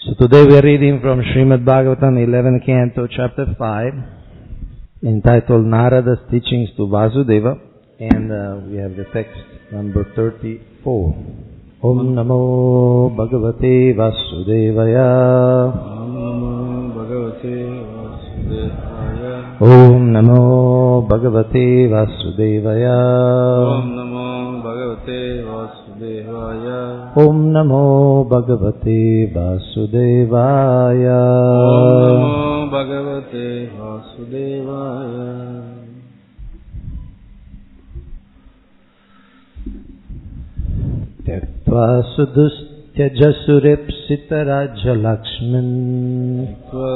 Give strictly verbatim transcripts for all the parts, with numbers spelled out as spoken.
So today we are reading from Srimad Bhagavatam, eleventh Canto, Chapter five, entitled Narada's Teachings to Vasudeva, and uh, we have the text number thirty-four. Om Namo Bhagavate Vasudevaya. Om Namo Bhagavate Vasudevaya. Om Namo Bhagavate Vasudevaya. Om Namo Bhagavate Vasudevaya. Om Namo Bhagavate Vasudevaya. Tyaktva sudustyajasurepsitarajyalakshmin. Tyaktva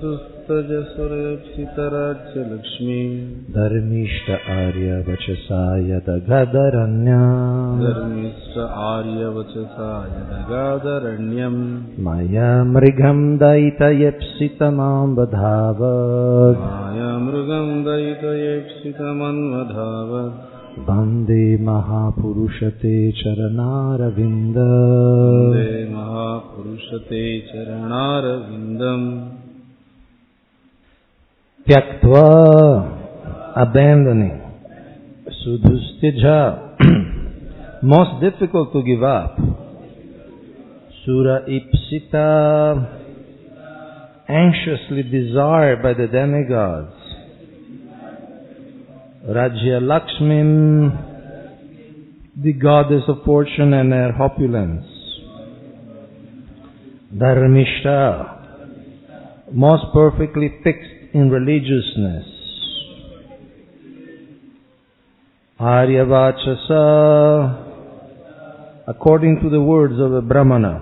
sudustyajasurepsitarajyalakshmin. Dharmishta arya vachasaya dagadaranya. Dharmishta arya vachasaya dagadaranyam. Maya mrigam daitayepsitamam vadhavat. Maya mrigam daitayepsitamam vadhavat. Vande Mahapurushate Charanaravinda. Vande Mahapurushate Charanaravinda. Tyaktva, abandoning. Sudhustyaja, most difficult to give up. Sura ipsita, anxiously desired by the demigods. Rajya Lakshmin, the goddess of fortune and her opulence. Dharmishta, most perfectly fixed in religiousness. Aryavachasa, according to the words of a Brahmana.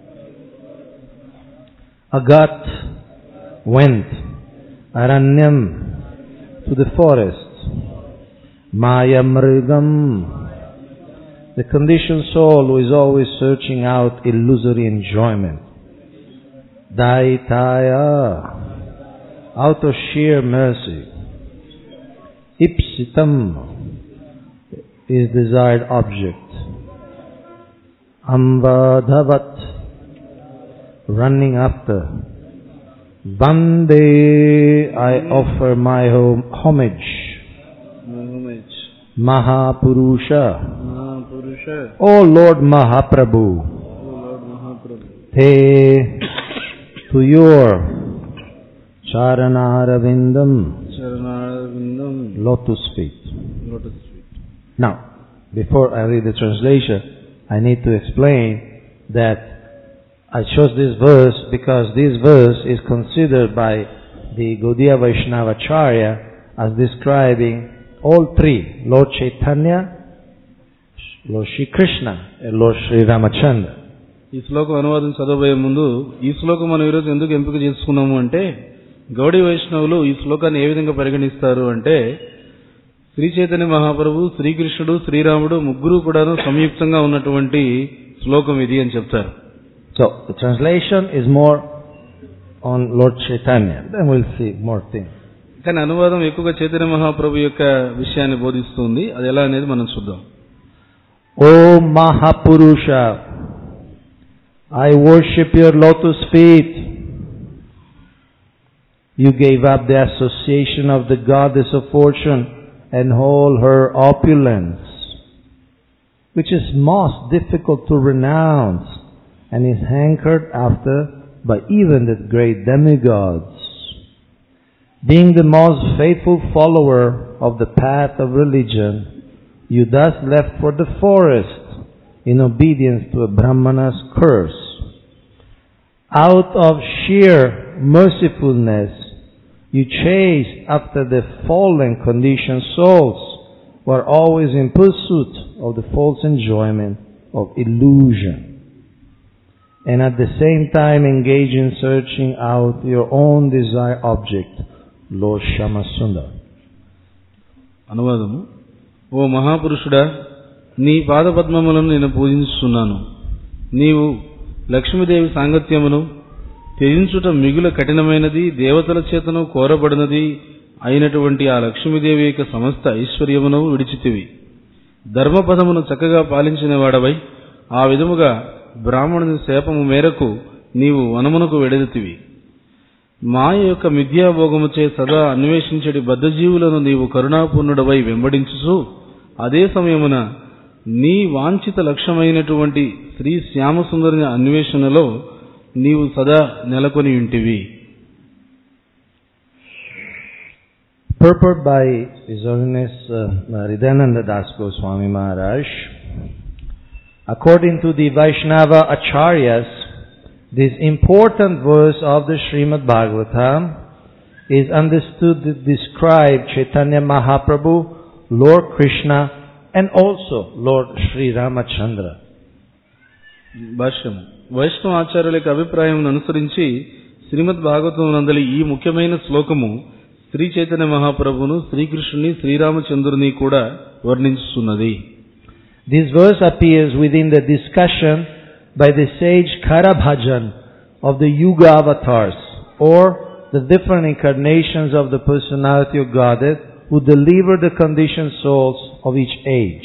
Agat, went. Aranyam, to the forest. Maya mrigam, the conditioned soul who is always searching out illusory enjoyment. Daitaya, out of sheer mercy. Ipsitam, his desired object. Amvadhavat, running after. Vande, I offer my homage. Mahapurusha, Mahapurusha, O Lord Mahaprabhu, O Lord Mahaprabhu, Te, to your Charanarvindam, Charanarvindam, lotus feet. Lotus feet. Now, before I read the translation, I need to explain that I chose this verse because this verse is considered by the Gaudiya Vaishnava Acharya as describing all three, Lord Chaitanya, Lord Shri Krishna, and Lord Shri Ramachandra. ఈ శ్లోకం అనువాదం చదవబోయే ముందు ఈ శ్లోకం మనం ఈరోజు ఎందుకు ఎంపిక చేసుకున్నాము అంటే గౌడీ వైష్ణవులు ఈ శ్లోకాన్ని ఏ విధంగా పరిగణిస్తారు అంటే శ్రీ చైతన్య మహాప్రభు, శ్రీకృష్ణుడు, శ్రీరాముడు ముగ్గురు కూడాను సంయుక్తంగా ఉన్నటువంటి శ్లోకం ఇది అని చెప్తారు. So the translation is more on Lord Chaitanya. Then we'll see more things. కానీ అనువాదం ఎక్కువగా చైతన్య మహాప్రభు యొక్క విషయాన్ని బోధిస్తుంది. అది ఎలా అనేది మనం చూద్దాం. O Mahapurusha, I worship your lotus feet. You gave up the association of the goddess of fortune and all her opulence, which is most difficult to renounce and is hankered after by even the great demigods. Being the most faithful follower of the path of religion, you thus left for the forest in obedience to a Brahmana's curse. Out of sheer mercifulness, you chased after the fallen conditioned souls who are always in pursuit of the false enjoyment of illusion, and at the same time engage in searching out your own desired object, Lord Shamasundar. అనువాదము. ఓ మహాపురుషుడా, నీ పాదపద్మములను నేను పూజిస్తున్నాను. నీవు లక్ష్మీదేవి సాంగత్యమును త్యజించుట మిగుల కఠినమైనది, దేవతల చేతను కోరబడినది అయినటువంటి ఆ లక్ష్మీదేవి యొక్క సమస్త ఐశ్వర్యమును విడిచితివి. ధర్మపదమును చక్కగా పాలించిన వాడవై ఆ విధముగా బ్రాహ్మణుని శాపము మేరకు నీవు వనమునకు వెడెదితివి. మాయ యొక్క మిథ్యాభోగముచే సదా అన్వేషించడి బద్ధజీవులను నీవు కరుణాపూర్ణుడవై వెంబడించుచు అదే సమయమున నీ వాంఛిత లక్ష్యమైనటువంటి శ్రీ శ్యామసుందరుని అన్వేషణలో నీవు సదా నెలకొని ఉంటివి. Purport by His Holiness uh, Hridayananda Das Goswami Maharaj. According to the Vaishnava Acharyas, this important verse of the Srimad Bhagavatam is understood to describe Chaitanya Mahaprabhu, Lord Krishna, and also Lord Sri Ramachandra. భాష్యం. వైష్ణవ ఆచార్యుల యొక్క అభిప్రాయం అనుసరించి శ్రీమద్ భాగవతం నందలి ఈ ముఖ్యమైన శ్లోకము శ్రీ చైతన్య మహాప్రభును, శ్రీకృష్ణుని, శ్రీరామచంద్రుని కూడా వర్ణించుతున్నది. This verse appears within the discussion by the sage Karabhajan of the Yuga avatars, or the different incarnations of the personality of Godhead who deliver the conditioned souls of each age.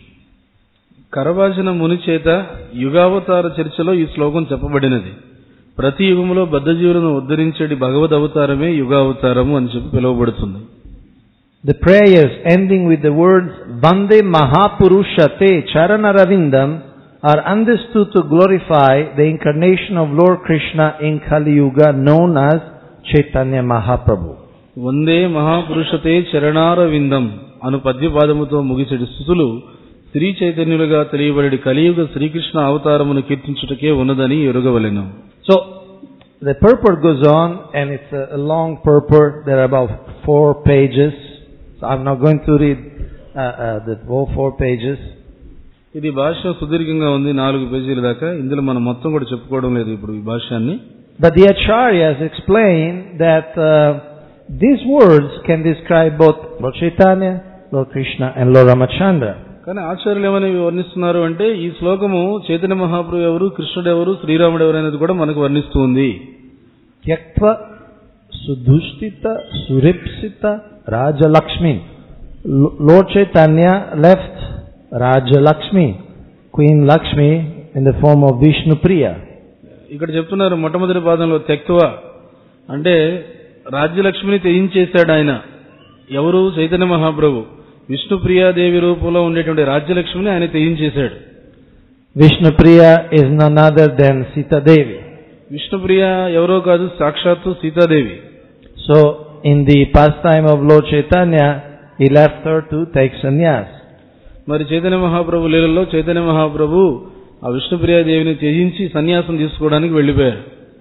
కరభాజన ముని చేత యుగావతార చర్చలో ఈ శ్లోకం చెప్పబడినది. ప్రతి యుగములో బద్ధజీవులను ఉద్ధరించేది భగవద్ అవతారమే యుగావతారము అని చెప్పి పిలువబడుతుంది. The prayers ending with the words Vande Mahapurusha-te Charanaravindam are understood to glorify the incarnation of Lord Krishna in Kali Yuga known as Chaitanya Mahaprabhu. వందే మహాపురుషతే చరణారవిందం అను పద్యపాదముతో ముగిసెడి స్థుతులు శ్రీ చైతన్యులుగా తెలియబడి కలియుగ శ్రీకృష్ణ అవతారమును కీర్తించుటకే ఉన్నదని ఎరుగవలెను. So the purport goes on, and it's a, a long purport. There are about four pages. So I'm not going to read uh, uh, the whole four pages. ఇది భాష సుదీర్ఘంగా ఉంది, నాలుగు పేజీల దాకా. ఇందులో మనం మొత్తం కూడా చెప్పుకోవడం లేదు ఇప్పుడు ఈ భాష్యాన్ని. But the Acharyas explain that uh, these words can describe both Lord Chaitanya, Lord Krishna, and Lord Ramachandra. కానీ ఆచార్యులు ఏమని వర్ణిస్తున్నారు అంటే ఈ శ్లోకము చైతన్య మహాప్రభు ఎవరు, కృష్ణుడు ఎవరు, శ్రీరాముడు ఎవరు అనేది కూడా మనకు వర్ణిస్తుంది. Tyaktva sudhushita suripsita Rajalakshmi. Lord Chaitanya left Rajalakshmi, Queen Lakshmi, in the form of Vishnu Priya. ఇక్కడ చెప్తున్నారు మొట్టమొదటి పాదంలో త్యక్వ అంటే రాజ్యలక్ష్మిని త్యజించేశాడు ఆయన. ఎవరు? చైతన్య మహాప్రభు. విష్ణుప్రియాదేవి రూపంలో ఉండేటువంటి రాజ్యలక్ష్మిని ఆయన త్యజించేశాడు. Vishnupriya is none other than Sita Devi. Vishnupriya ఎవరో కాదు, సాక్షాత్తు Sitadevi. So in the pastime of Lord Chaitanya, he left her to take sannyas. మరి చైతన్య మహాప్రభు లీలలో చైతన్య మహాప్రభు ఆ విష్ణుప్రియాదేవిని త్యజించి సన్యాసం తీసుకోవడానికి వెళ్లిపోయారు.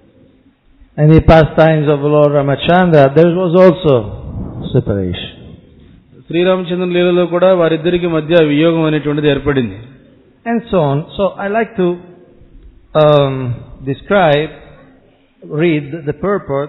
In the pastimes of Lord Ramachandra, there was also separation. Sriramachandra లీలలో కూడా వారిద్దరికి మధ్య వియోగం అనేటువంటిది ఏర్పడింది. And so on. So I like to um, describe, read the purport,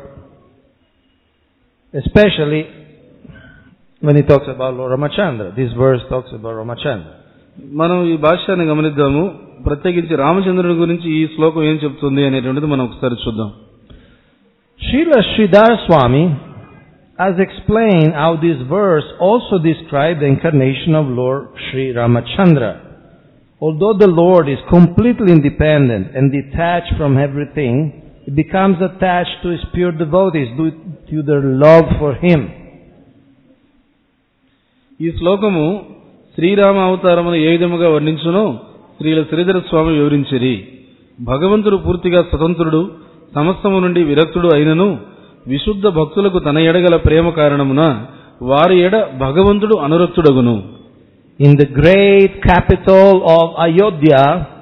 especially when he talks about Lord Ramachandra. This verse talks about Ramachandra. మనం ఈ భాష్యాన్ని గమనిద్దాము. ప్రత్యేకించి రామచంద్రుడి గురించి ఈ శ్లోకం ఏం చెప్తుంది అనేటువంటిది మనం ఒకసారి చూద్దాం. Srila Sridhar Swami has explained how this verse also describes the incarnation of Lord Sri Ramachandra. Although the Lord is completely independent and detached from everything, he becomes attached to his pure devotees due to their love for him. ఈ శ్లోకము శ్రీరామ అవతారమును ఏ విధముగా వర్ణించునో శ్రీల శ్రీధర స్వామి వివరించిరి. భగవంతుడు పూర్తిగా స్వతంత్రుడు, సమస్తము నుండి విరక్తుడు అయినను విశుద్ధ భక్తులకు తన ఎడగల ప్రేమ కారణమున వారి ఎడ భగవంతుడు అనురక్తుడగును. In the great capital of Ayodhya,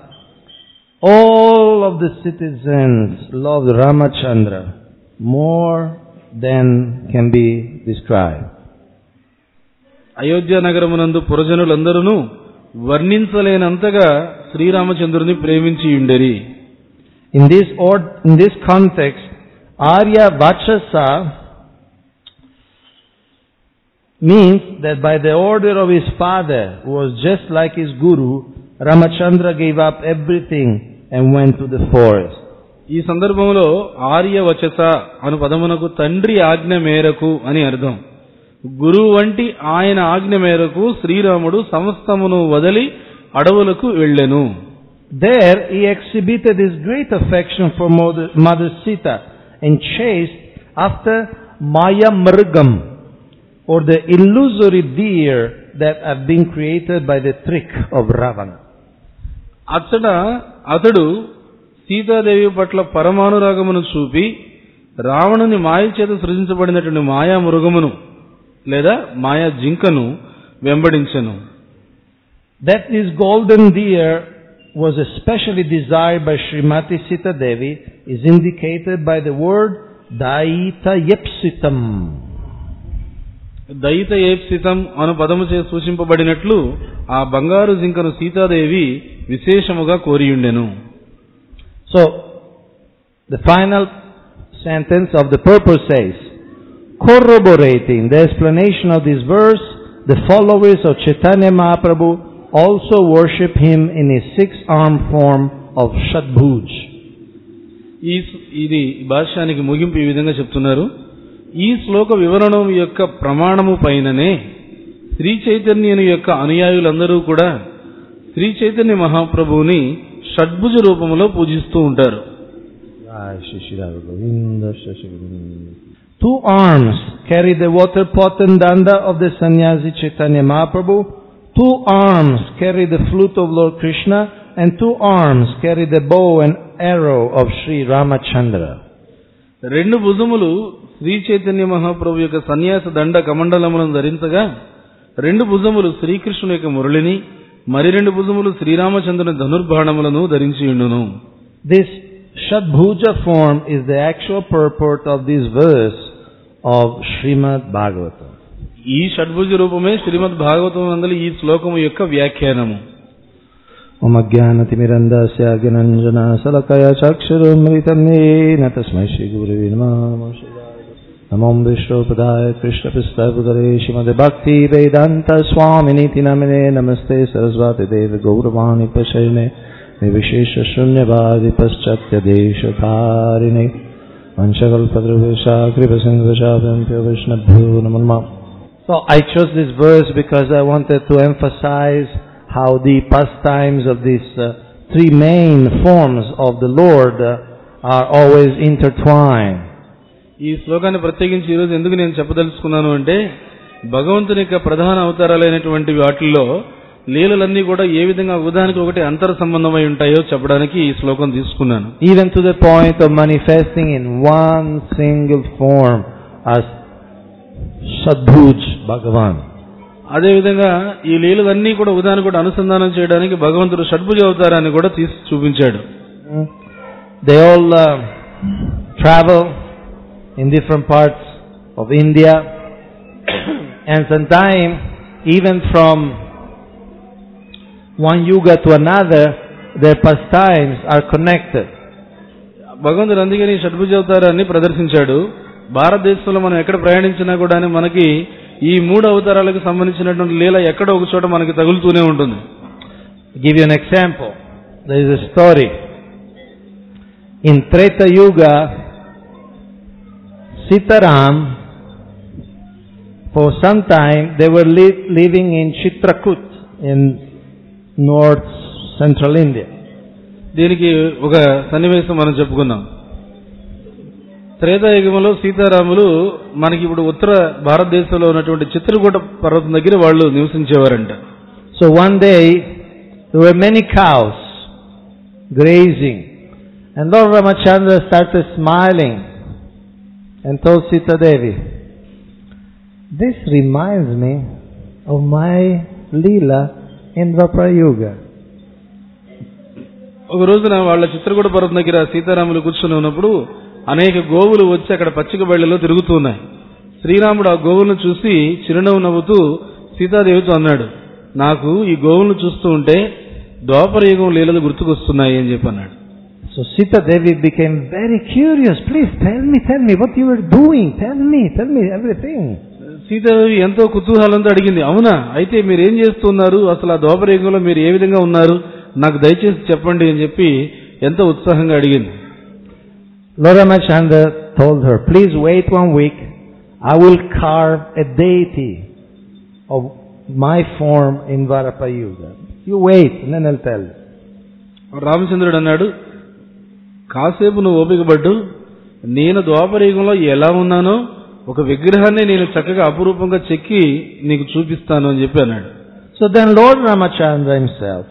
all of the citizens loved Ramachandra more than can be described. Ayodhya నగరమునందు పురజనులందరూ వర్ణించలేనంతగా శ్రీరామచంద్రుని ప్రేమించి ఉండేరి. In this or, in this context, Arya Vachasa means that by the order of his father, who was just like his guru, Ramachandra gave up everything and went to the forest. ఈ సందర్భంలో ఆర్య వచస అను పదమునకు తండ్రి ఆజ్ఞ మేరకు అని అర్థం. గురువు వంటి ఆయన ఆజ్ఞ మేరకు శ్రీరాముడు సమస్తమును వదిలి అడవులకు వెళ్ళెను. There he exhibited his great affection for Mother, Mother Sita and chased after Maya Mrgam, or the illusory deer that have been created by the trick of Ravana. అచ్చట అతడు సీతాదేవి పట్ల పరమానురాగమును చూపి రావణుని మాయ చేత సృజించబడినటువంటి మాయా మృగమును లేదా మాయా జింకను వెంబడించెను. That this golden deer was especially desired by Srimati Sita Devi is indicated by the word Daita Yepsitam. దయిత ఏప్సితం అను పదము చే సూచింపబడినట్లు ఆ బంగారు జింకను సీతాదేవి విశేషముగా కోరియుండెను. So, the final sentence of the purport says, corroborating the explanation of this verse, the followers of Chaitanya Mahaprabhu also worship him in his six-armed form of Shadbhuj. ఈ ఇది భాష్యానికి ముగింపు ఈ విధంగా చెప్తున్నారు. ఈ శ్లోక వివరణం యొక్క ప్రమాణము పైననే శ్రీ చైతన్యుని యొక్క అనుయాయులందరూ కూడా శ్రీ చైతన్య మహాప్రభువుని షడ్భుజ రూపంలో పూజిస్తూ ఉంటారు. Two arms carry the water pot and danda of the sannyasi Chaitanya Mahaprabhu. Two arms carry the flute of Lord Krishna, and two arms carry the bow and arrow of Sri Ramachandra. రెండు భుజములు శ్రీ చైతన్య మహాప్రభు యొక్క సన్యాస దండ కమండలములను ధరించగా రెండు భుజములు శ్రీకృష్ణుని యొక్క మురళిని మరి రెండు భుజములు శ్రీరామచంద్రుని ధనుర్బాణములను ధరించి ఉండును. This Shadbhuja form is the actual purport of this verse of Srimad Bhagavatam. ఈ షడ్భుజ రూపమే శ్రీమద్ భాగవతం నందలి ఈ శ్లోకము యొక్క వ్యాఖ్యానము. ఓం అజ్ఞానతిమిరంధస్య జ్ఞానాంజనా శలాకయా చక్షురున్మిలితం యేన తస్మై శ్రీ గురవే నమః. నమో విష్ణుపదాయ కృష్ణపృష్ఠభూతలే శ్రీమద్ భక్తి వేదాంత స్వామినితి నమనే నమస్తే సరస్వతి దేవి గౌరవాణి ప్రసరణే నిర్విశేష శూన్యవాది పశ్చాత్య దేశధారిణే వంశకల్పద్రువేషా కృపసింధుషాభ్యంభ్యో వైష్ణభ్యో నమో నమః. So I chose this verse because I wanted to emphasize how the pastimes of these uh, three main forms of the Lord uh, are always intertwined. ఈ శ్లోకాన్ని ప్రత్యేకించి ఈరోజు ఎందుకు నేను చెప్పదలుచుకున్నాను అంటే భగవంతుని యొక్క ప్రధాన అవతారాలైనటువంటి వాటిల్లో లీలలన్నీ కూడా ఏ విధంగా ఉదాహరణకి ఒకటి అంతర సంబంధమై ఉంటాయో చెప్పడానికి ఈ శ్లోకం తీసుకున్నాను. Even to the point of manifesting in one single form as Shadbhuj Bhagavan. అదే విధంగా ఈ లీలలన్నీ కూడా ఉదాహరణ కూడా అనుసంధానం చేయడానికి భగవంతుడు షడ్భుజ అవతారాన్ని కూడా తీసి చూపించాడు. They all uh, travel in different parts of India and sometimes even from one yuga to another their pastimes are connected. భగవంతుడు అందుకని షడ్భుజ అవతారాన్ని ప్రదర్శించాడు. భారతదేశంలో మనం ఎక్కడ ప్రయాణించినా కూడా మనకి ఈ మూడు అవతారాలకు సంబంధించినటువంటి లీల ఎక్కడో ఒక చోట మనకి తగులుతూనే ఉంటుంది. Give you an example. There is a story. In Treta Yuga, Sitaram, for some time, they were li- living in Chitrakoot in north central India. దీనికి ఒక సన్నివేశం మనం చెప్పుకుందాం. త్రేతాయుగంలో సీతారాములు మనకి ఇప్పుడు ఉత్తర భారతదేశంలో ఉన్నటువంటి చిత్రకూట పర్వతం దగ్గర వాళ్ళు నివసించేవారంట. So one day there were many cows grazing, and Lord Ramachandra started smiling and told Sita Devi, "This reminds me of my Leela in Dwapara Yuga." ఒక రోజున వాళ్ళ చిత్రకూట పర్వతం దగ్గర సీతారాములు కూర్చొని ఉన్నప్పుడు అనేక గోవులు వచ్చి అక్కడ పచ్చిక బయళ్లలో తిరుగుతున్నాయి. శ్రీరాముడు ఆ గోవులను చూసి చిరునవ్వు నవ్వుతూ సీతాదేవితో అన్నాడు, నాకు ఈ గోవులను చూస్తూ ఉంటే ద్వాపర యుగం లీలలు గుర్తుకొస్తున్నాయి అని చెప్పి అన్నాడు. So Sita Devi became very curious. Please tell me, tell me what you were doing. Tell me, tell me everything. Sitadevi ఎంతో కుతూహలంతో అడిగింది, అవునా అయితే మీరు ఏం చేస్తున్నారు, అసలు ఆ ద్వాపర యుగంలో మీరు ఏ విధంగా ఉన్నారు, నాకు దయచేసి చెప్పండి అని చెప్పి ఎంతో ఉత్సాహంగా అడిగింది. Lord Ramachandra told her, please wait one week. I will carve a deity of my form in Dwapara Yuga. You wait and then I'll tell you. రామచంద్రుడు అన్నాడు, కాసేపు నువ్వు ఓపిక పడ్డు, నేను ద్వాపరయుగంలో ఎలా ఉన్నానో ఒక విగ్రహాన్ని నేను చక్కగా అపురూపంగా చెక్కి నీకు చూపిస్తాను అని చెప్పి అన్నాడు. So then Lord Ramachandra himself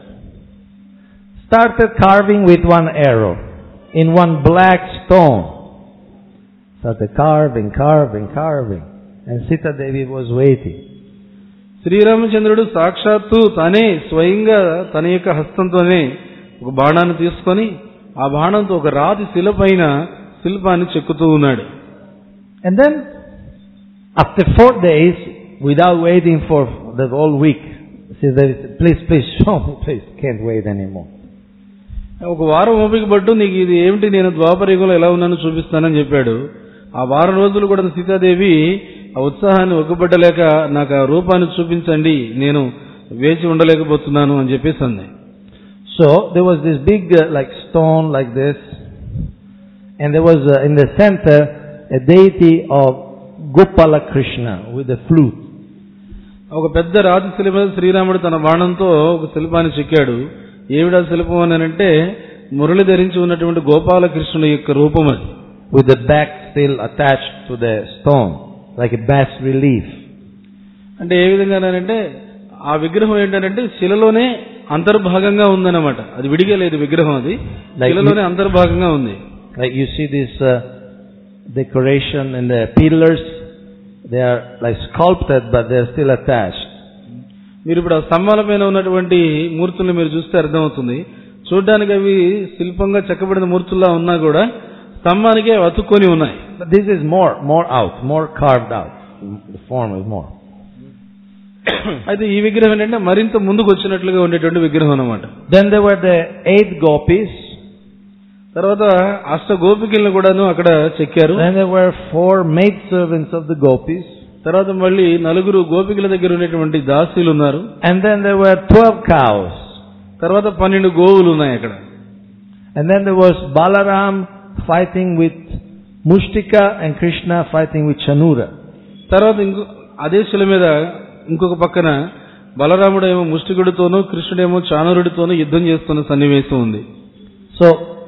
started carving with one arrow in one black stone. Started carving, carving, carving. And Sita Devi was waiting. శ్రీరామచంద్రుడు సాక్షాత్తు తానే స్వయంగా తన యొక్క హస్తంతోనే ఒక బాణాన్ని తీసుకొని ఆ బాణంతో ఒక రాతి శిల పైన శిల్పాన్ని చెక్కుతూ ఉన్నాడు. And then after four days, without waiting for the whole week, he said, please, please show me, please, can't wait anymore. ఒక వారం ఓపిక పట్టు, నీకు ఇది ఏమిటి, నేను ద్వాపరయుగంలో ఎలా ఉన్నానో చూపిస్తానని చెప్పాడు. ఆ వారం రోజులు కూడా సీతాదేవి ఆ ఉత్సాహాన్ని ఒక్కబట్టలేక నాకు ఆ రూపాన్ని చూపించండి, నేను వేచి ఉండలేకపోతున్నాను అని చెప్పేసి అంది. So there was this big uh, like stone like this, and there was uh, in the center a deity of Gopala Krishna with a flute. ఒక పెద్ద రాతి శిల్ప శ్రీరాముడు తన బాణంతో ఒక శిల్పాన్ని చెక్కాడు. ఏమిటా శిల్పం అని అంటే మురళి ధరించి ఉన్నటువంటి గోపాలకృష్ణుని యొక్క రూపం అది. With the back still attached to the stone, like a bas relief. అంటే ఏ విధంగానంటే ఆ విగ్రహం ఏంటంటే శిలలోనే అంతర్భాగంగా ఉందన్నమాట. అది విడిగా లేదు విగ్రహం, అది శిలలోనే అంతర్భాగంగా ఉంది. Like you see this uh, decoration and the pillars, they are like sculpted but they are still attached. మీరు ఇప్పుడు ఆ స్తంభాల పైన ఉన్నటువంటి మూర్తులను మీరు చూస్తే అర్థమవుతుంది. చూడడానికి అవి శిల్పంగా చెక్కబడిన మూర్తుల్లా ఉన్నా కూడా స్తంభానికే అతుక్కొని ఉన్నాయి. But this is more, more out, more carved out. The form is more. అయితే ఈ విగ్రహం ఏంటంటే మరింత ముందుకు వచ్చినట్లుగా ఉండేటువంటి విగ్రహం అన్నమాట. Then there were the eight gopis. తర్వాత అష్ట గోపికలను కూడాను అక్కడ చెక్కారు. Then there were four maid servants of the gopis. తర్వాత మళ్ళీ నలుగురు గోపికల దగ్గర ఉన్నటువంటి దాసీలు ఉన్నారు. And then there were twelve cows. తర్వాత పన్నెండు గోవులు ఉన్నాయి అక్కడ. And then there was Balaram fighting with Mushtika and Krishna fighting with Chanura. తర్వాత ఇంకో అదే శిల మీద ఇంకొక పక్కన బలరాముడేమో ముష్టికుడితోనూ కృష్ణుడేమో చాణూరుడితోనూ యుద్ధం చేస్తున్న సన్నివేశం ఉంది. So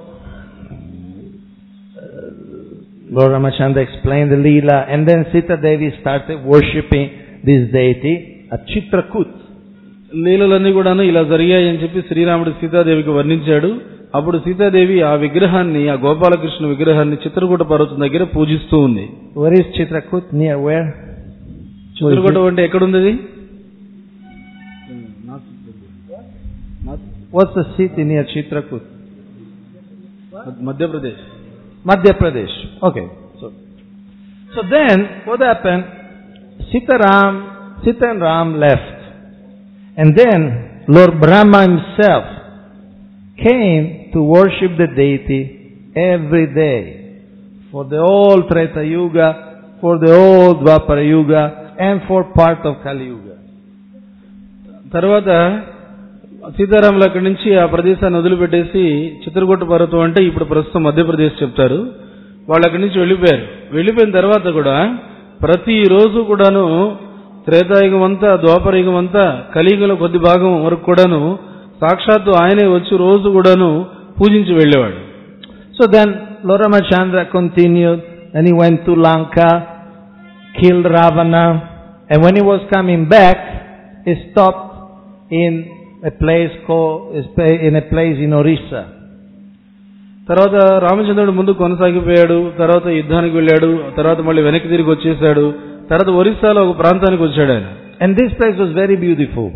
Lord Ramachandra explained the Leela, and then Sita Devi started worshipping this deity at Chitrakoot. లీలలన్నీ కూడాను ఇలా జరిగాయి అని చెప్పి శ్రీరాముడు సీతాదేవికి వర్ణించాడు. అప్పుడు సీతాదేవి ఆ విగ్రహాన్ని, ఆ గోపాలకృష్ణ విగ్రహాన్ని చిత్రకూట పర్వతం దగ్గర పూజిస్తూ ఉంది. Where is Chitrakoot? Near where? Chitrakoot అంటే ఎక్కడుంది అది? What's the city near Chitrakoot? Madhya Pradesh. Madhya Pradesh. Okay. So, so then what happened? Sita Ram, Sita and Ram left. And then Lord Brahma himself came to worship the deity every day for the whole Treta Yuga, for the whole Dwapara Yuga, and for part of Kali Yuga. తర్వాత సీతారాములు అక్కడి నుంచి ఆ ప్రదేశాన్ని వదిలిపెట్టేసి చిత్రకూట పర్వతం అంటే ఇప్పుడు ప్రస్తుతం మధ్యప్రదేశ్ చెప్తారు. వాళ్ళు అక్కడి నుంచి వెళ్ళిపోయారు. వెళ్ళిపోయిన తర్వాత కూడా ప్రతిరోజు కూడాను త్రేతాయుగం అంతా, ద్వాపరయుగం అంతా, కలియుగంలో కొద్ది భాగం వరకు కూడాను సాక్షాత్తు ఆయనే వచ్చి రోజు కూడాను పూజించి వెళ్ళేవాడు. So then Lord Ramachandra continued, and he went to Lanka, killed Ravana, and when he was coming back, he stopped in a place called, in a place in Orissa. తర్వాత రామచంద్రుడు ముందు కొనసాగిపోయాడు. తర్వాత యుద్ధానికి వెళ్ళాడు. తర్వాత మళ్ళీ వెనక్కి తిరిగి వచ్చేసాడు. తర్వాత ఒరిస్సాలో ఒక ప్రాంతానికి వచ్చాడు ఆయన. And this place was very beautiful.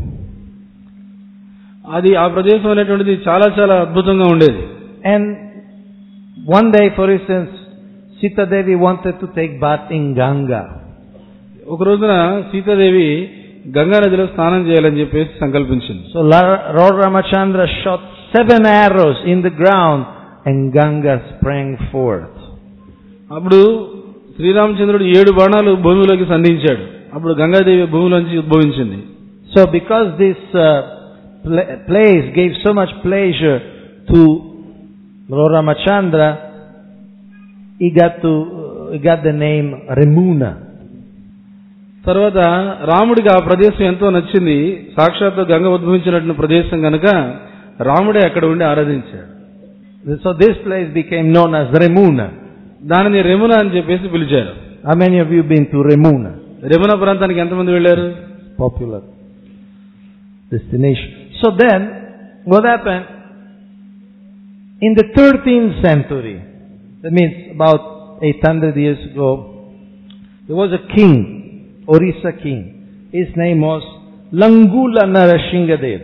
అది ఆ ప్రదేశం అనేటువంటిది చాలా చాలా అద్భుతంగా ఉండేది. And one day, for instance, Sita Devi wanted to take bath in Ganga. ఒక రోజున సీతాదేవి గంగా నదిలో స్నానం చేయాలని చెప్పేసి సంకల్పించింది. So Lord Ramachandra shot seven arrows in the ground and Ganga sprang forth. అప్పుడు శ్రీరామచంద్రుడు ఏడు బాణాలు భూమిలోకి సంధించాడు. అప్పుడు గంగాదేవి భూమిలోంచి ఉద్భవించింది. So because this uh, pl- place gave so much pleasure to Lord Ramachandra, he got to he got the name Remuna. తర్వాత రాముడికి ఆ ప్రదేశం ఎంతో నచ్చింది. సాక్షాత్తు గంగ ఉద్భవించినటువంటి ప్రదేశం కనుక రాముడే అక్కడ ఉండి ఆరాధించాడు. So this place became known as Remuna. దానిని రెమున అని చెప్పేసి పిలిచారు. How many of you been to Remuna? రెమున ప్రాంతానికి ఎంతమంది వెళ్ళారు? Popular destination. So then, what happened? In the thirteenth century, that means about eight hundred years ago, there was a king, Orissa king. His name was Langula Narasinghadev.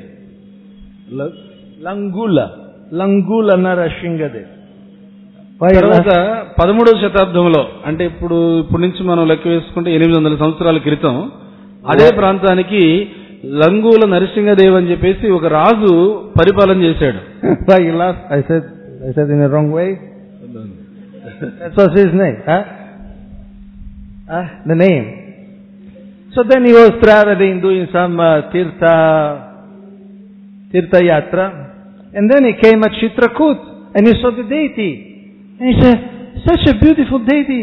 Langula. Langula Narasinghadev. తర్వాత పదమూడవ శతాబ్దంలో, అంటే ఇప్పుడు ఇప్పటి నుంచి మనం లెక్క వేసుకుంటే ఎనిమిది వందల సంవత్సరాల క్రితం అదే ప్రాంతానికి లంగూల నరసింహదేవ్ అని చెప్పేసి ఒక రాజు పరిపాలన చేశాడు. I said, I said in the wrong way. That was his name. Huh? Huh? The name. So then he was traveling, doing some uh, tirtha, tirtha yatra, and then he came at Chitrakoot, and he saw the deity, and he said, "Such a beautiful deity,"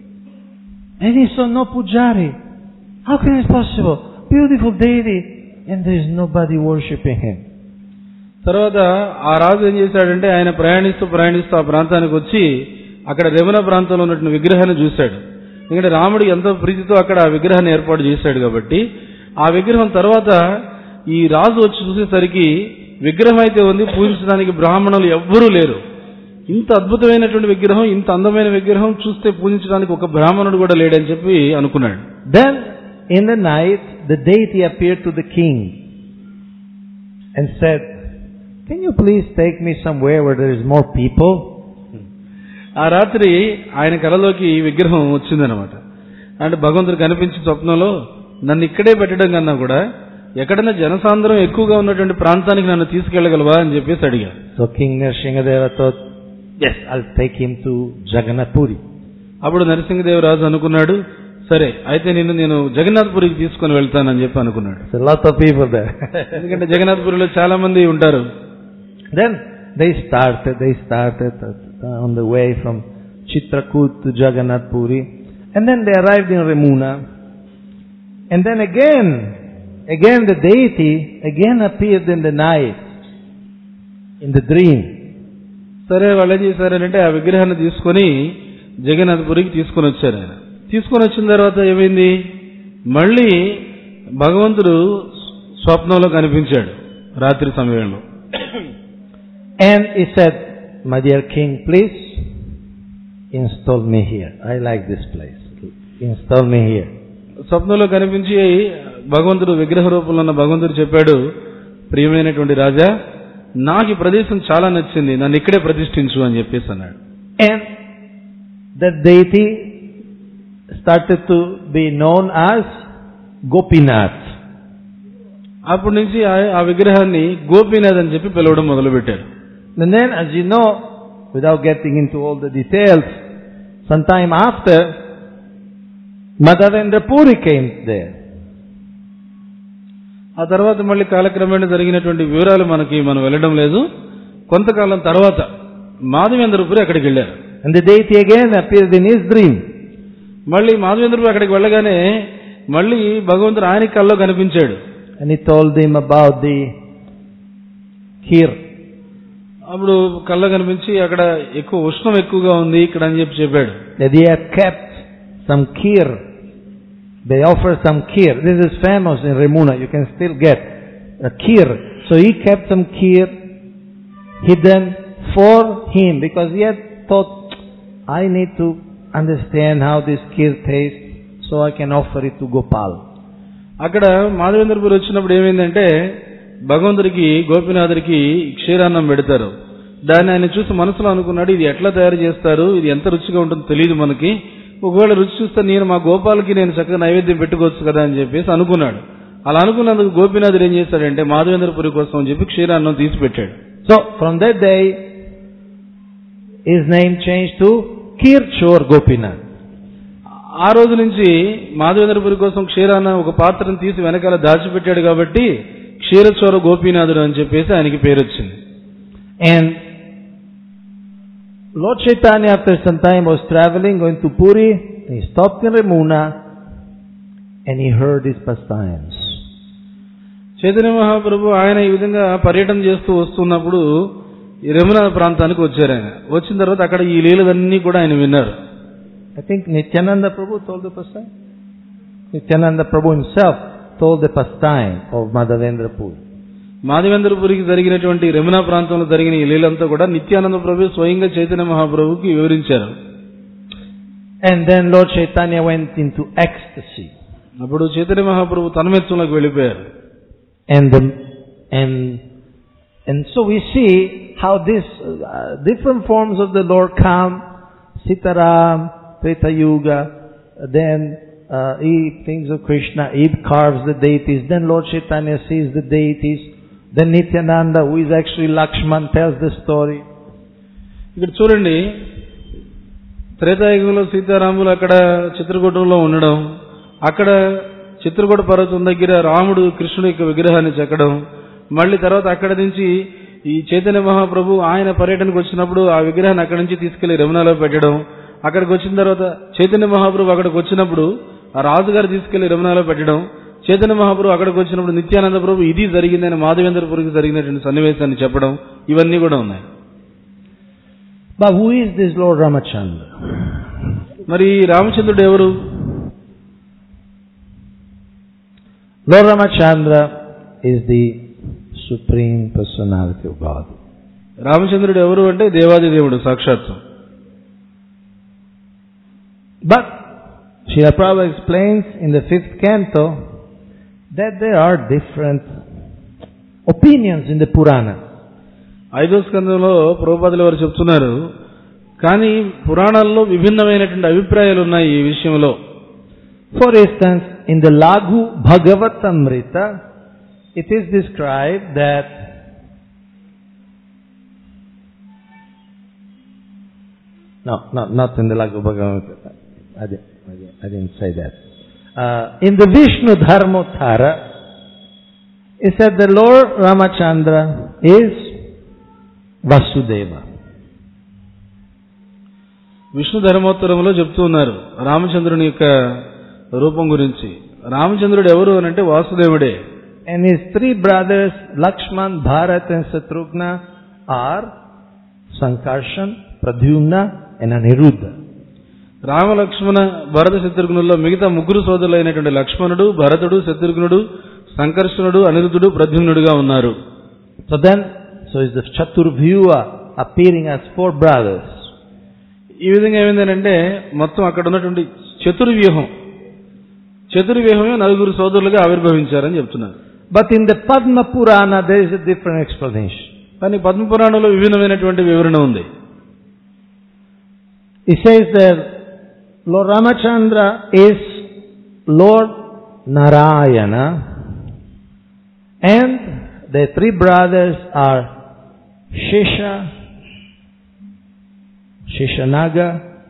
and he saw no pujari. How can it be possible? Beautiful deity, and there is nobody worshipping him. తర్వాత ఆ రాజు ఏం చేశాడంటే, ఆయన ప్రయాణిస్తూ ప్రయాణిస్తూ ఆ ప్రాంతానికి వచ్చి అక్కడ రెమున ప్రాంతంలో ఉన్నటువంటి విగ్రహాన్ని చూశాడు. ఎందుకంటే రాముడు ఎంతో ప్రీతితో అక్కడ ఆ విగ్రహాన్ని ఏర్పాటు చేశాడు కాబట్టి, ఆ విగ్రహం తర్వాత ఈ రాజు వచ్చి చూసేసరికి విగ్రహం అయితే ఉంది, పూజించడానికి బ్రాహ్మణులు ఎవ్వరూ లేరు. ఇంత అద్భుతమైనటువంటి విగ్రహం, ఇంత అందమైన విగ్రహం చూస్తే పూజించడానికి ఒక బ్రాహ్మణుడు కూడా లేడని చెప్పి అనుకున్నాడు. Then in the night the deity appeared to the king and said, "Can you please take me somewhere where there is more people?" ఆ రాత్రి ఆయన కలలోకి ఈ విగ్రహం వచ్చిందనమాట. అంటే భగవంతుడు కనిపించి స్వప్నంలో, నన్ను ఇక్కడే పెట్టడం కన్నా కూడా ఎక్కడైనా జనసాంద్రం ఎక్కువగా ఉన్నటువంటి ప్రాంతానికి నన్ను తీసుకెళ్లగలవా అని చెప్పేసి అడిగారు. So King Narasimhadeva thought, yes, I'll take him to Jagannath Puri. అప్పుడు నరసింహదేవరాజు అనుకున్నాడు, సరే అయితే నిన్ను నేను జగన్నాథ్ పురికి తీసుకుని వెళ్తానని చెప్పి అనుకున్నాడు. There's a lot of people there. ఎందుకంటే జగన్నాథ్ పురిలో చాలా మంది ఉంటారు. Then they started, they started on the way from Chitrakoot to Jagannath Puri, and then they arrived in Remuna, and then again, again the deity again appeared in the night, in the dream. సరే వాళ్ళు ఏం చేశారంటే ఆ విగ్రహాన్ని తీసుకొని జగన్నాథ్ పురికి తీసుకొని వచ్చారు. ఆయన తీసుకొని వచ్చిన తర్వాత ఏమైంది, మళ్ళీ భగవంతుడు స్వప్నంలో కనిపించాడు రాత్రి సమయంలో. And he said, "My dear king, please install me here. I like this place. Install me here." స్వప్నంలో కనిపించి భగవంతుడు విగ్రహ రూపంలో ఉన్న భగవంతుడు చెప్పాడు, ప్రియమైనటువంటి రాజా, నాకు ఈ ప్రదేశం చాలా నచ్చింది, నన్ను ఇక్కడే ప్రతిష్ఠించు అని చెప్పేసి అన్నాడు. And that deity started to be known as Gopinath. అప్పటి నుంచి ఆ విగ్రహాన్ని గోపీనాథ్ అని చెప్పి పిలవడం మొదలు పెట్టారు. And then, as you know, without getting into all the details, sometime after, Madhavendra Puri came there. ఆ తర్వాత మళ్ళీ కాలక్రమేణా జరిగినటువంటి వివరాలు మనకి మనం వెళ్ళడం లేదు. కొంతకాలం తర్వాత మాధవేంద్రపురి అక్కడికి వెళ్ళారు. And the deity again appeared in his dream. మళ్ళీ మాధవేంద్రపురి అక్కడికి వెళ్ళగానే మళ్ళీ భగవంతుడు ఆయన కల్లో కనిపించాడు. And he told him about the kheer. అప్పుడు కళ్ళ కనిపించి అక్కడ ఎక్కువ ఉష్ణం ఎక్కువగా ఉంది ఇక్కడ అని చెప్పి చెప్పాడు. That he had kept some kheer. They offer some kheer. This is famous in Remuna. You can still get a kheer. So he kept some kheer hidden for him because he had thought, I need to understand how this kheer tastes so I can offer it to Gopal. అక్కడ మాధవేంద్రపురి వచ్చినప్పుడు ఏమైందంటే భగవంతుడికి గోపీనాథుడికి క్షీరాన్నం పెడతారు. దాన్ని ఆయన చూసి మనసులో అనుకున్నాడు, ఇది ఎట్లా తయారు చేస్తారు, ఇది ఎంత రుచిగా ఉంటుందో తెలియదు మనకి, ఒకవేళ రుచి చూస్తే నేను మా గోపాలకి నేను చక్కగా నైవేద్యం పెట్టుకోవచ్చు కదా అని చెప్పేసి అనుకున్నాడు. అలా అనుకున్నందుకు గోపీనాథుడు ఏం చేశాడంటే మాధవేంద్రపురి కోసం అని చెప్పి క్షీరాన్నం తీసి పెట్టాడు. So from that day his name change to Kshirchor Gopinath. ఆ రోజు నుంచి మాధవేంద్రపురి కోసం క్షీరాన్నం ఒక పాత్రను తీసి వెనకాల దాచిపెట్టాడు కాబట్టి క్షీరచోర గోపీనాథుడు అని చెప్పేసి ఆయనకి పేరు వచ్చింది. And Lord Chaitanya after some time was traveling, going to Puri, he stopped in Remuna and he heard his pastimes. Chaitanya Mahaprabhu ఆయన ఈ విధంగా పర్యటన చేస్తూ వస్తున్నప్పుడు ఈ రమణ ప్రాంతానికి వచ్చారు. ఆయన వచ్చిన తర్వాత అక్కడ ఈ లీలలన్నీ కూడా ఆయన విన్నారు. I think Nityananda Prabhu told the pastime. Nityananda Prabhu himself told the pastime of Madhavendra Puri. మాధవేంద్రపురికి జరిగినటువంటి రమణ ప్రాంతంలో జరిగిన ఈ లీలంతా కూడా నిత్యానంద ప్రభు స్వయంగా చైతన్య మహాప్రభుకి వివరించారు. And then Lord Chaitanya went into ecstasy. అప్పుడు చైతన్య మహాప్రభు తన్మయత్వంలోకి వెళ్ళిపోయారు. And the, and and so we see how these uh, different forms of the Lord come. Sitaram, Treta Yuga, then uh, he thinks of Krishna, he carves the deities, then Lord Chaitanya sees the deities, then Nityananda, who is actually Lakshman, tells the story. ఇక్కడ చూడండి, త్రేతాయుగంలో సీతారాములు అక్కడ చిత్రకూటంలో ఉండడం, అక్కడ చిత్రకూట పర్వతం దగ్గర రాముడు కృష్ణుడి యొక్క విగ్రహాన్ని చెక్కడం, మళ్ళీ తర్వాత అక్కడ నుంచి ఈ చైతన్య మహాప్రభు ఆయన పర్యటనకు వచ్చినప్పుడు ఆ విగ్రహాన్ని అక్కడి నుంచి తీసుకెళ్లి రమణలో పెట్టడం, అక్కడికి వచ్చిన తర్వాత చైతన్య మహాప్రభు అక్కడికి వచ్చినప్పుడు ఆ రాజుగారు తీసుకెళ్లి రమణలో పెట్టడం, చైతన్య మహాప్రభు అక్కడికి వచ్చినప్పుడు నిత్యానంద ప్రభు ఇది జరిగిందని మాధవేంద్రపురికి జరిగినటువంటి సన్నివేశాన్ని చెప్పడం, ఇవన్నీ కూడా ఉన్నాయి. But who is this Lord Ramachandra? మరి రామచంద్రుడు ఎవరు? Lord Ramachandra is the Supreme Personality of God. రామచంద్రుడు ఎవరు అంటే దేవాది దేవుడు సాక్షాత్తు. But Srila Prabhupada explains in the fifth canto that there are different opinions in the Purana. ఐదో స్కందంలో ప్రభుపాదుల వారు చెప్తున్నారు, కానీ పురాణాల్లో విభిన్నమైనటువంటి అభిప్రాయాలు ఉన్నాయి ఈ విషయంలో. For instance, in the Laghu Bhagavatamrita, it is described that no, no, not in the Laghu Bhagavatamrita. I didn't, I didn't say that. Uh, in the Vishnu Dharmottara, it said the Lord Ramachandra is Vasudeva. Vishnu ధర్మోత్తరంలో చెప్తూ ఉన్నారు రామచంద్రుని యొక్క రూపం గురించి. రామచంద్రుడు ఎవరు అని అంటే వాసుదేవుడే. And his three brothers, Lakshman, Bharat and Satrughna, are Sankarshan, Pradyumna and Aniruddha. Rama Lakshmana భరత శత్రుఘ్నుల్లో మిగతా ముగ్గురు సోదరులైనటువంటి లక్ష్మణుడు, భరతుడు, శత్రుఘ్నుడు, సంకర్షణుడు, అనిరుద్ధుడు, ప్రద్యుమ్నుడుగా ఉన్నారు. So then, so is the Chaturvyuha appearing as four brothers. ఈ విధంగా ఏమైందంటే మొత్తం అక్కడ ఉన్నటువంటి చతుర్వ్యూహం చతుర్వ్యూహమే నలుగురు సోదరులుగా ఆవిర్భవించారని చెప్తున్నారు. But in the Padma Purana there is a different explanation. కానీ పద్మ పురాణంలో విభిన్నమైనటువంటి వివరణ ఉంది. It says that Lord Ramachandra is Lord Narayana and the three brothers are Shesha, Sheshanaga,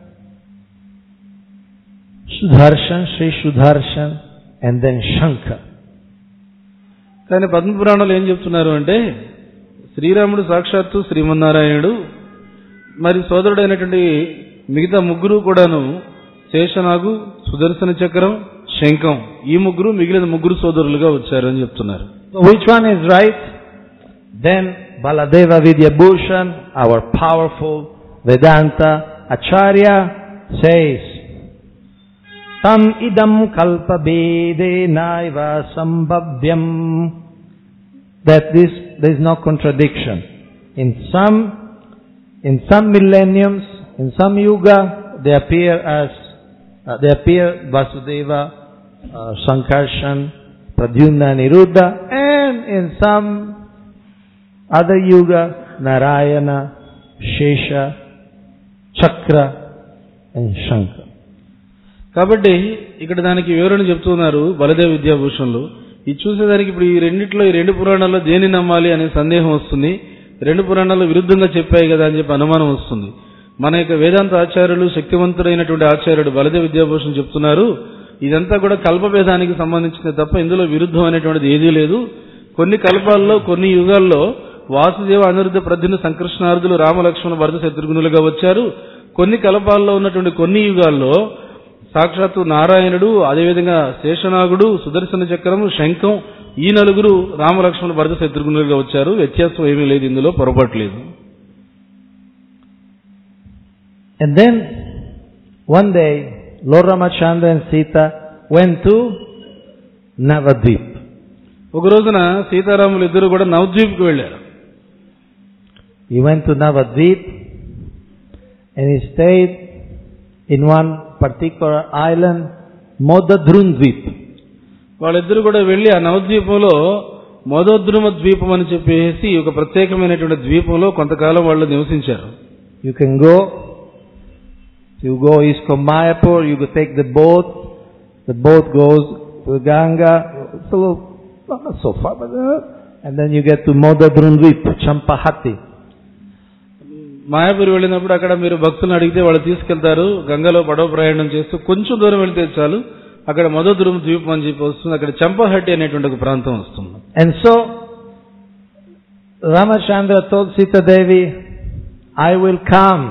Sudarshan, Sri Sudarshan and then Shankar. కానీ పద్మ పురాణాలు ఏం చెప్తున్నారు అంటే శ్రీరాముడు సాక్షాత్తు శ్రీమన్నారాయణుడు, మరి సోదరుడైనటువంటి మిగతా ముగ్గురు కూడాను శేషనాగు, సుదర్శన చక్రం, శంఖం, ఈ ముగ్గురు మిగిలిన ముగ్గురు సోదరులుగా వచ్చారు అని చెప్తున్నారు. So which one is right? Then Baladeva Vidyabhushan, our powerful Vedanta Acharya, says, Tam idam kalpa bedenaiva sambhavyam. That this, there is no contradiction. In some, in some millenniums, in some yuga, they appear as, uh, they appear Vasudeva, uh, Sankarshan, Pradyumna, Niruddha, and in some other yuga, Narayana, Shesha, Chakra and Shankar. కాబట్టి ఇక్కడ దానికి వివరణ చెప్తున్నారు బలదేవ విద్యాభూషణులు. ఇది చూసేదానికి ఇప్పుడు ఈ రెండిట్లో ఈ రెండు పురాణాల్లో దేని నమ్మాలి అనే సందేహం వస్తుంది. రెండు పురాణాలు విరుద్ధంగా చెప్పాయి కదా అని చెప్పి అనుమానం వస్తుంది. మన యొక్క వేదాంత ఆచార్యులు, శక్తివంతుడైనటువంటి ఆచార్యుడు బలదేవ విద్యాభూషణ్ చెప్తున్నారు, ఇదంతా కూడా కల్పభేదానికి సంబంధించింది తప్ప ఇందులో విరుద్ధం అనేటువంటిది ఏదీ లేదు. కొన్ని కల్పాల్లో, కొన్ని యుగాల్లో వాసుదేవ, అనిరుద్ధ, ప్రద్యుమ్న, సంకర్షణార్థులు రామ, లక్ష్మణ, భరత, శత్రుఘ్నులుగా వచ్చారు. కొన్ని కల్పాల్లో ఉన్నటువంటి కొన్ని యుగాల్లో సాక్షాత్తు నారాయణుడు, అదేవిధంగా శేషనాగుడు, సుదర్శన చక్రము, శంఖం, ఈ నలుగురు రామలక్ష్మణ భరత శత్రుఘ్నులుగా వచ్చారు. వ్యత్యాసం ఏమీ లేదు, ఇందులో పొరపాటు లేదు. And then one day Lord Ramachandra and Sita went to Navadvip. ఒక రోజున సీతారాములు ఇద్దరు కూడా నవద్వీప్కి వెళ్ళారు. He went to Navadvip and he stayed in one particular island, Modadrundvip. వాళ్ళిద్దరు కూడా వెళ్లి ఆ నవద్వీపంలో మోదోద్రుమ ద్వీపం అని చెప్పేసి ఒక ప్రత్యేకమైనటువంటి ద్వీపంలో కొంతకాలం వాళ్ళు నివసించారు. You can go, you go east of Mayapur, you go take the boat, the boat goes to Ganga, so not so far, but, uh, and then you get to Modadrundvip, Champahati. Mayapur వెళ్ళినప్పుడు అక్కడ మీరు భక్తులను అడిగితే వాళ్ళు తీసుకెళ్తారు. గంగలో పడవ ప్రయాణం చేస్తూ కొంచెం దూరం వెళ్తే చాలు, అక్కడ మధుద్రుమ ద్వీపం అని చెప్పి వస్తుంది. అక్కడ చంపహట్టి అనేటువంటి ఒక ప్రాంతం వస్తుంది. And so Ramachandra told Sita Devi, I will come.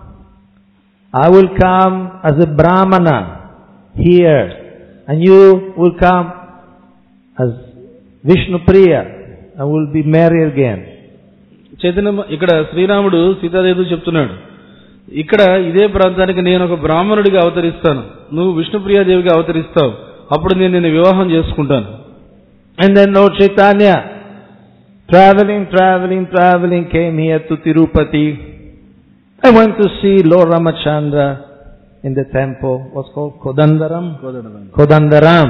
I will come as a Brahmana here, and you will come as Vishnu Priya, and we'll be married again. Chaitanya ఇక్కడ శ్రీరాముడు సీతాదేవితో చెప్తున్నాడు, ఇక్కడ ఇదే ప్రాంతానికి నేను ఒక బ్రాహ్మణుడిగా అవతరిస్తాను, నువ్వు విష్ణుప్రియాదేవిగా అవతరిస్తావు, అప్పుడు నేను నిన్ను వివాహం చేసుకుంటాను. And then Lord Chaitanya, traveling, traveling, traveling, came here to Tirupati. I went to see Lord Ramachandra in the temple. What's called Kodandaram? Kodandaram.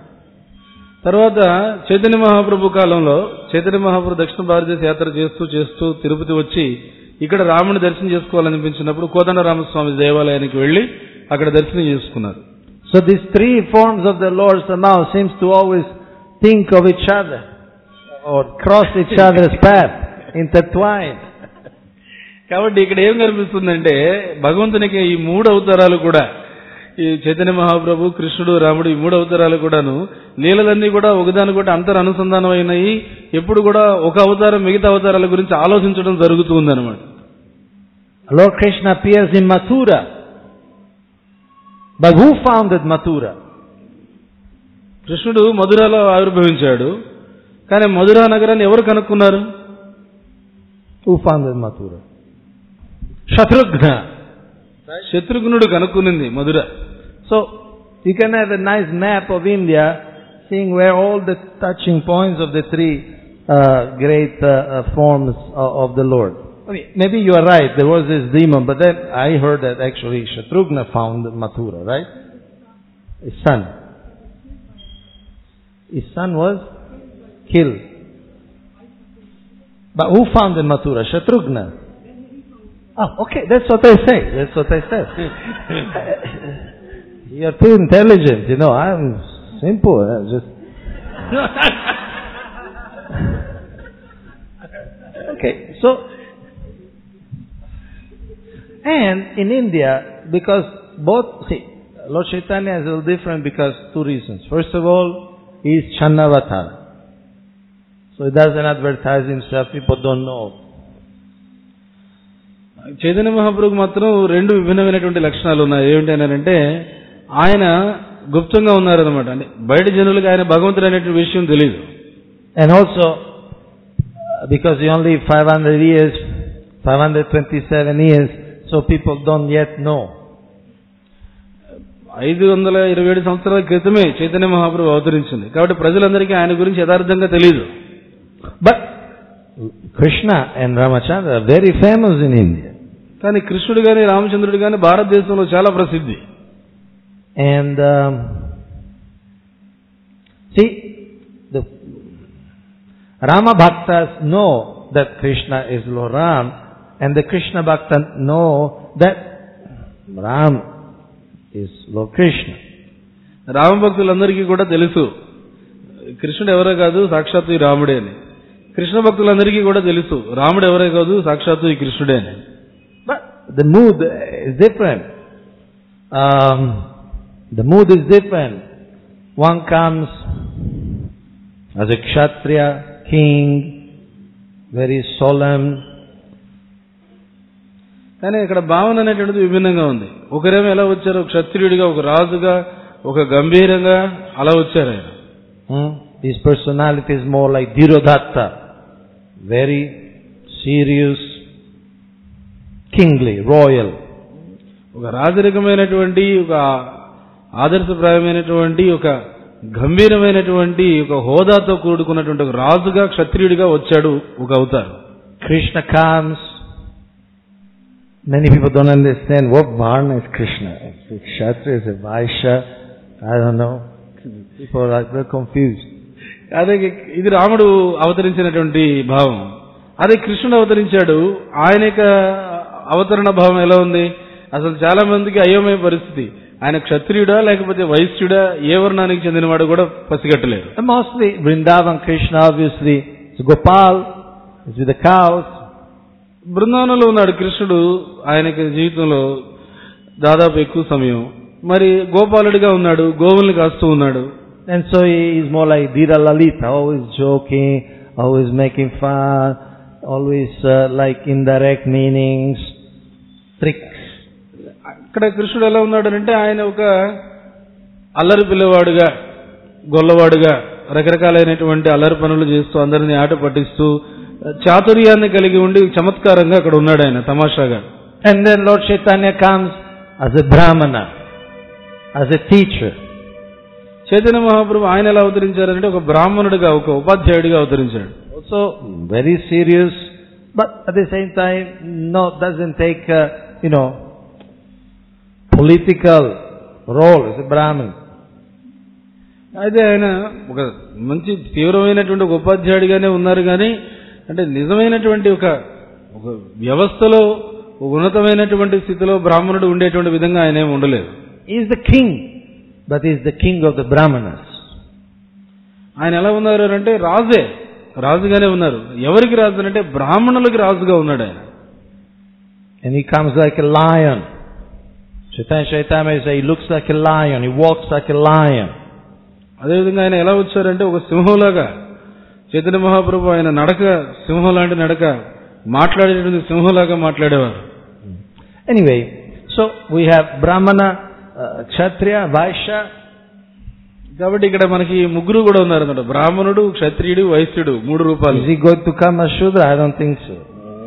తర్వాత చైతన్య మహాప్రభు కాలంలో చైతన్య మహాప్రభు దక్షిణ భారతదేశ యాత్ర చేస్తూ చేస్తూ తిరుపతి వచ్చి ఇక్కడ రాముని దర్శనం చేసుకోవాలనిపించినప్పుడు కోదండరామస్వామి దేవాలయానికి వెళ్లి అక్కడ దర్శనం చేసుకున్నారు. So these three forms of the Lord somehow seems to always think of each other or cross each other's path, intertwined. కాబట్టి ఇక్కడ ఏం కనిపిస్తుందంటే భగవంతునికి ఈ మూడు అవతారాలు కూడా, ఈ చైతన్య మహాప్రభు, కృష్ణుడు, రాముడు, ఈ మూడు అవతారాలు కూడాను లీలలన్నీ కూడా ఒకదాని కూడా అంతర్ అనుసంధానం అయినాయి. ఎప్పుడు కూడా ఒక అవతారం మిగతా అవతారాల గురించి ఆలోచించడం జరుగుతుంది అనమాట. Lord Krishna appears in Mathura. But who founded Mathura? కృష్ణుడు మధురలో ఆవిర్భవించాడు, కానీ మధురా నగరాన్ని ఎవరు కనుక్కున్నారు? Who founded Mathura? Shatrughna. Shatrughnudu కనుక్కునింది Mathura. So you can have a nice map of India, seeing where all the touching points of the three uh, great uh, uh, forms of, of the Lord. I mean, maybe you are right, there was this demon, but then I heard that actually Shatrughna found Mathura, right? His son. His son was killed. But who founded Mathura? Shatrughna. Oh, okay, that's what I say. That's what I said. You're too intelligent, you know. I'm simple. I'm just. Okay, so. And in India, because both, see, Lord Chaitanya is a little different because two reasons. First of all, he is Channavatar. So he doesn't advertise himself, people don't know. Chaitanya మహాప్రభుకు మాత్రం రెండు విభిన్నమైనటువంటి లక్షణాలు ఉన్నాయి. ఏమిటంటే ఆయన గుప్తంగా ఉన్నారనమాట, బయట జనులకు ఆయన భగవంతుడు అనేటువంటి విషయం తెలియదు. And also because he only five hundred years, five hundred twenty-seven years, so people don't yet know. ఐదు వందల ఇరవై ఏడు సంవత్సరాల క్రితమే చైతన్య మహాప్రభు అవతరించింది, కాబట్టి ప్రజలందరికీ ఆయన గురించి యథార్థంగా తెలియదు. But Krishna and Ramachandra are very famous in India. కానీ కృష్ణుడు గాని రామచంద్రుడు గాని భారతదేశంలో చాలా ప్రసిద్ధి. And um, see, the Rama Bhaktas know that Krishna is Lord Ram, and the Krishna Bhaktas know that Ram is Lord Krishna. Rama భక్తులందరికీ కూడా తెలుసు కృష్ణుడు ఎవరో కాదు సాక్షాత్తు ఈ రాముడే అని. కృష్ణ భక్తులందరికీ కూడా తెలుసు రాముడు ఎవరే కాదు సాక్షాత్తు ఈ కృష్ణుడే అని. But the mood is different. Um, the mood is different. One comes as a Kshatriya, king, very solemn. కానీ ఇక్కడ భావన అనేటువంటిది విభిన్నంగా ఉంది. ఒకరేమో ఎలా వచ్చారు, క్షత్రియుడిగా, ఒక రాజుగా, ఒక గంభీరంగా అలా వచ్చారు ఆయన. Hmm? His personality is more like Dhirodhatta, very serious, kingly, royal. ఒక రాజరికమైనటువంటి, ఒక ఆదర్శప్రాయమైనటువంటి, ఒక గంభీరమైనటువంటి, ఒక హోదాతో కూడుకున్నటువంటి ఒక రాజుగా, క్షత్రియుడిగా వచ్చాడు ఒక అవతారం. Krishna comes. Many people don't understand what Varna is Krishna. Is it Kshatriya? Is it Vaishya? I don't know. People are very confused. అదే ఇది రాముడు అవతరించినటువంటి భావం. అదే కృష్ణుడు అవతరించాడు, ఆయన యొక్క అవతరణ భావం ఎలా ఉంది? అసలు చాలా మందికి అయోమయ పరిస్థితి. ఆయన క్షత్రియుడా లేకపోతే వైశ్యుడా, ఏ వర్ణానికి చెందినవాడు కూడా పసిగట్టలేరు. Mostly Vrindavan Krishna obviously is Gopal, is with the cows. బృందావనంలో ఉన్నాడు కృష్ణుడు ఆయనకి జీవితంలో దాదాపు ఎక్కువ సమయం. మరి గోపాలుడిగా ఉన్నాడు, గోవుల్ని కాస్తూ ఉన్నాడు. And so he is more like Dhira Lalita, always joking, always making fun, always uh, like indirect meanings, tricks. అక్కడ కృష్ణుడు ఎలా ఉన్నాడు అంటే ఆయన ఒక అల్లరి పిల్లవాడుగా, గొల్లవాడుగా, రకరకాలైనటువంటి అల్లరి పనులు చేస్తూ అందరినీ ఆట పట్టిస్తూ చాతుర్యాన్ని కలిగి ఉండి చమత్కారంగా అక్కడ ఉన్నాడు ఆయన తమాషాగా. And then Lord Chaitanya comes as a Brahmana, as a teacher. Chaitanya Mahaprabhu ఆయన ఎలా అవతరించారంటే ఒక బ్రాహ్మణుడిగా, ఒక ఉపాధ్యాయుడిగా అవతరించాడు. Also very serious, but at the same time no, doesn't take uh, you know political role as a Brahmin. అయితే ఆయన ఒక మంచి తీవ్రమైనటువంటి ఒక ఉపాధ్యాయుడిగానే ఉన్నారు, కానీ అంటే నిజమైనటువంటి ఒక ఒక వ్యవస్థలో ఉన్నతమైనటువంటి స్థితిలో బ్రాహ్మణుడు ఉండేటువంటి విధంగా ఆయన ఏమి ఉండలేదు. He is the king, but he is the king of the Brahmanas. ఆయన ఎలా ఉన్నారు అంటే రాజే, రాజుగానే ఉన్నారు. ఎవరికి రాజు అంటే బ్రాహ్మణులకి రాజుగా ఉన్నాడు ఆయన. And he comes like a lion. Chaitanya Chaitanya says he looks like a lion, he walks like a lion. అదేవిధంగా ఆయన ఎలా వచ్చారంటే ఒక సింహంలాగా. చైతన్య మహాప్రభు ఆయన నడక సింహం లాంటి నడక, మాట్లాడేటువంటి సింహంలాగా మాట్లాడేవారు. Anyway, so we have Brahmana, uh, Kshatriya, Vaishya. కాబట్టి ఇక్కడ మనకి ముగ్గురు కూడా ఉన్నారు అన్నమాట. బ్రాహ్మణుడు, క్షత్రియుడు, వైశ్యుడు, మూడు రూపాయలు. Is he going to come as Shudra? I don't think so.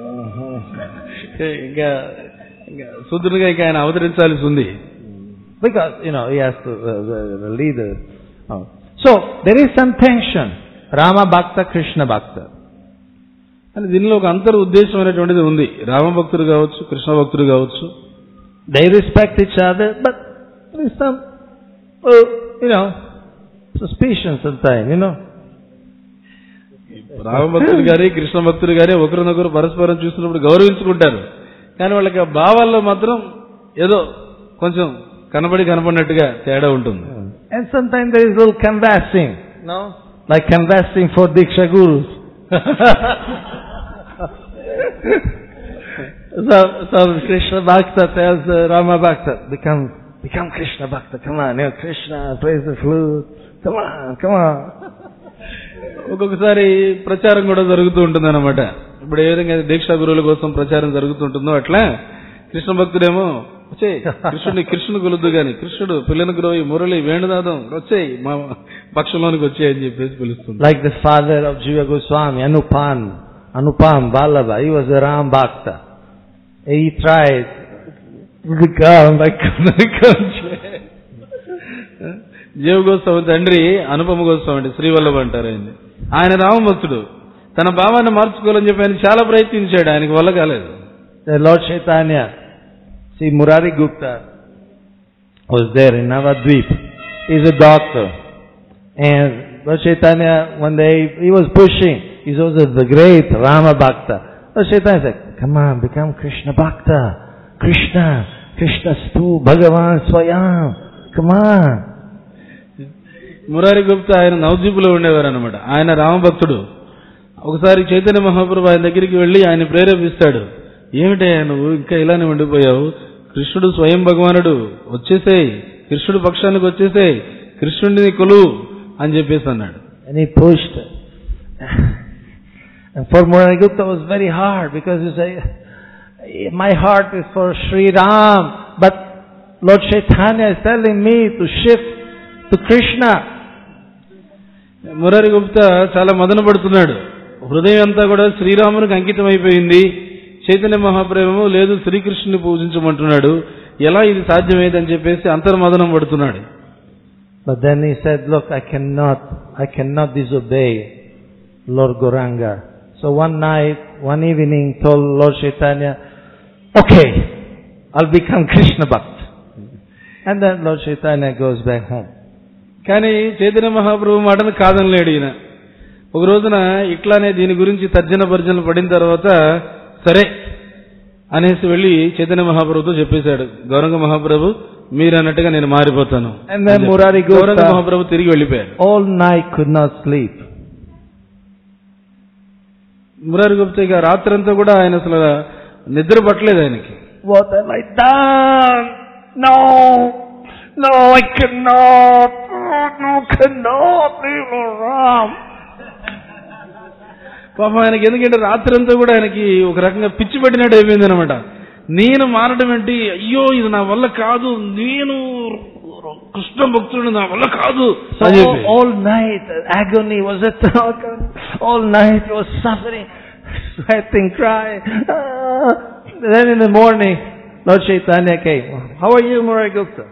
ఇంకా శూద్రునిగా ఇంకా ఆయన అవతరించాల్సి ఉంది. Because, you know, he has to uh, the, the leader. Oh. So, there is some tension. Rama Bhakta, Krishna Bhakta. అని దీనిలో ఒక అంతర్ ఉద్దేశమైనటువంటిది ఉంది. రామ భక్తుడు కావచ్చు, కృష్ణ భక్తుడు కావచ్చు. They respect each other, but there is some, uh, you know, suspicion sometimes, you know. Rama భక్తుడు గారి, కృష్ణ భక్తుడు గారి ఒకరినొకరు పరస్పరం చూసినప్పుడు గౌరవించుకుంటారు. కానీ వాళ్ళకి ఆ భావాల్లో మాత్రం ఏదో కొంచెం కనబడి కనబడినట్టుగా తేడా ఉంటుంది. And sometimes there is a little canvassing, no? Like canvassing for Diksha Gurus. so, so Krishna Bhakta tells uh, Rama Bhakta, become, become Krishna Bhakta, come on, you know, Krishna, plays the flute, come on, come on. ఒక్కొక్కసారి ప్రచారం కూడా జరుగుతూ ఉంటుంది అనమాట. ఇప్పుడు ఏ విధంగా దీక్షా గురువుల కోసం ప్రచారం జరుగుతుంటుందో అట్లా కృష్ణ భక్తుడేమో వచ్చేయి కృష్ణుడిని కృష్ణుని కొలుద్దు గాని, కృష్ణుడు పిల్లని గ్రోయి మురళి వేణుదాదం వచ్చేయి మా పక్షంలోనికి వచ్చాయని చెప్పేసి పిలుస్తుంది. Like the father of Jiva Goswami, Anupam, Anupam Vallabha, he was a Ram Bhakta. He tried to come, but couldn't come. జీవ గోస్వామి తండ్రి అనుపమ గోస్వామి అంటే శ్రీవల్లభ అంటారు ఆయన. ఆయన రామభక్తుడు, తన భావాన్ని మార్చుకోవాలని చెప్పి ఆయన చాలా ప్రయత్నించాడు, ఆయనకు వల్ల కాలేదు. Lord Chaitanya, see Murari Gupta was there in Navadvip. He's a doctor. And Lord Chaitanya, one day, he was pushing. He was the great Rama Bhakta. Lord Chaitanya said, come on, become Krishna Bhakta. Krishna, Krishna Stu, Bhagavan Swayam. Come on. Murari Gupta ఆయన నవద్వీపులో ఉండేవారు అనమాట. ఆయన రామభక్తుడు. ఒకసారి చైతన్య మహాప్రభు ఆయన దగ్గరికి వెళ్లి ఆయన ప్రేరేపిస్తాడు. ఏమిటయ్యా నువ్వు ఇంకా ఇలానే ఉండిపోయావు, కృష్ణుడు స్వయం భగవానుడు, వచ్చేసేయ్, కృష్ణుడు పక్షానికి వచ్చేసేయ్, కృష్ణుడిని కొలువు అని చెప్పేసి అన్నాడు. And he pushed. And for Murari Gupta was very hard because he said, my heart is for Sri Ram, but Lord Chaitanya is telling me to shift to Krishna. Murari Gupta చాలా మదన పడుతున్నాడు. హృదయం అంతా కూడా శ్రీరామునికి అంకితం అయిపోయింది. చైతన్య మహాప్రభువు లేదు శ్రీకృష్ణుని పూజించమంటున్నాడు. ఎలా ఇది సాధ్యమైందని చెప్పేసి అంతర్మదనం పడుతున్నాడు. But then he said, look, I cannot, I cannot disobey Lord Gauranga. So one night, one evening, told Lord Chaitanya, okay, I'll become Krishna Bhakt. And then Lord Chaitanya goes back home. కానీ చైతన్య మహాప్రభు మాటను కాదనలేడు ఈయన. ఒక రోజున ఇట్లానే దీని గురించి తర్జన భర్జనలు పడిన తర్వాత సరే అనేసి వెళ్లి చైతన్య మహాప్రభుతో చెప్పేశాడు, గౌరంగ మహాప్రభు మీరు అన్నట్టుగా నేను మారిపోతాను. గౌరంగ మహాప్రభు తిరిగి వెళ్ళిపోయాడు. All night could not sleep. Murari Gupta ఇక రాత్రంతా కూడా ఆయన అసలు నిద్ర పట్టలేదు ఆయనకి. What have I done? No, no, I cannot, no, cannot leave Ram. పాపం ఆయనకి ఎందుకంటే రాత్రంతా కూడా ఆయనకి ఒక రకంగా పిచ్చి పట్టినట్టు అయిపోయింది అనమాట. నేను మారడం ఏంటి, అయ్యో ఇది నా వల్ల కాదు, నేను కృష్ణ భక్తుడు నా వల్ల కాదు. All night agony was a talk. All night he was suffering, sweating, crying. Ah. Then in the morning, Lord Chaitanya came. How are you, Murari Gupta?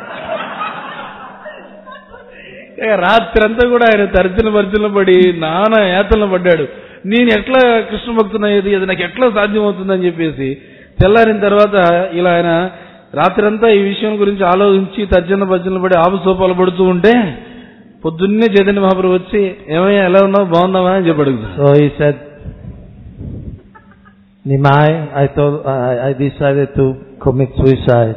రాత్రంతా కూడా ఆయన తర్జన భర్జన పడి నానా యాతనలు పడ్డాడు. నేను ఎట్లా కృష్ణ భక్తునయ్యేది, అది నాకు ఎట్లా సాధ్యమవుతుందని చెప్పేసి తెల్లారిన తర్వాత ఇలా ఆయన రాత్రంతా ఈ విషయం గురించి ఆలోచించి తర్జన భర్జనలు పడి ఆపుసోపాలు పడుతూ ఉంటే పొద్దున్నే చైతన్య మహాప్రభు వచ్చి ఏమయ్యా ఎలా ఉన్నావు, బాగున్నావా అని చెప్పి అడుగుతాడు. So he said, Nimai, I told, I, I decided to commit suicide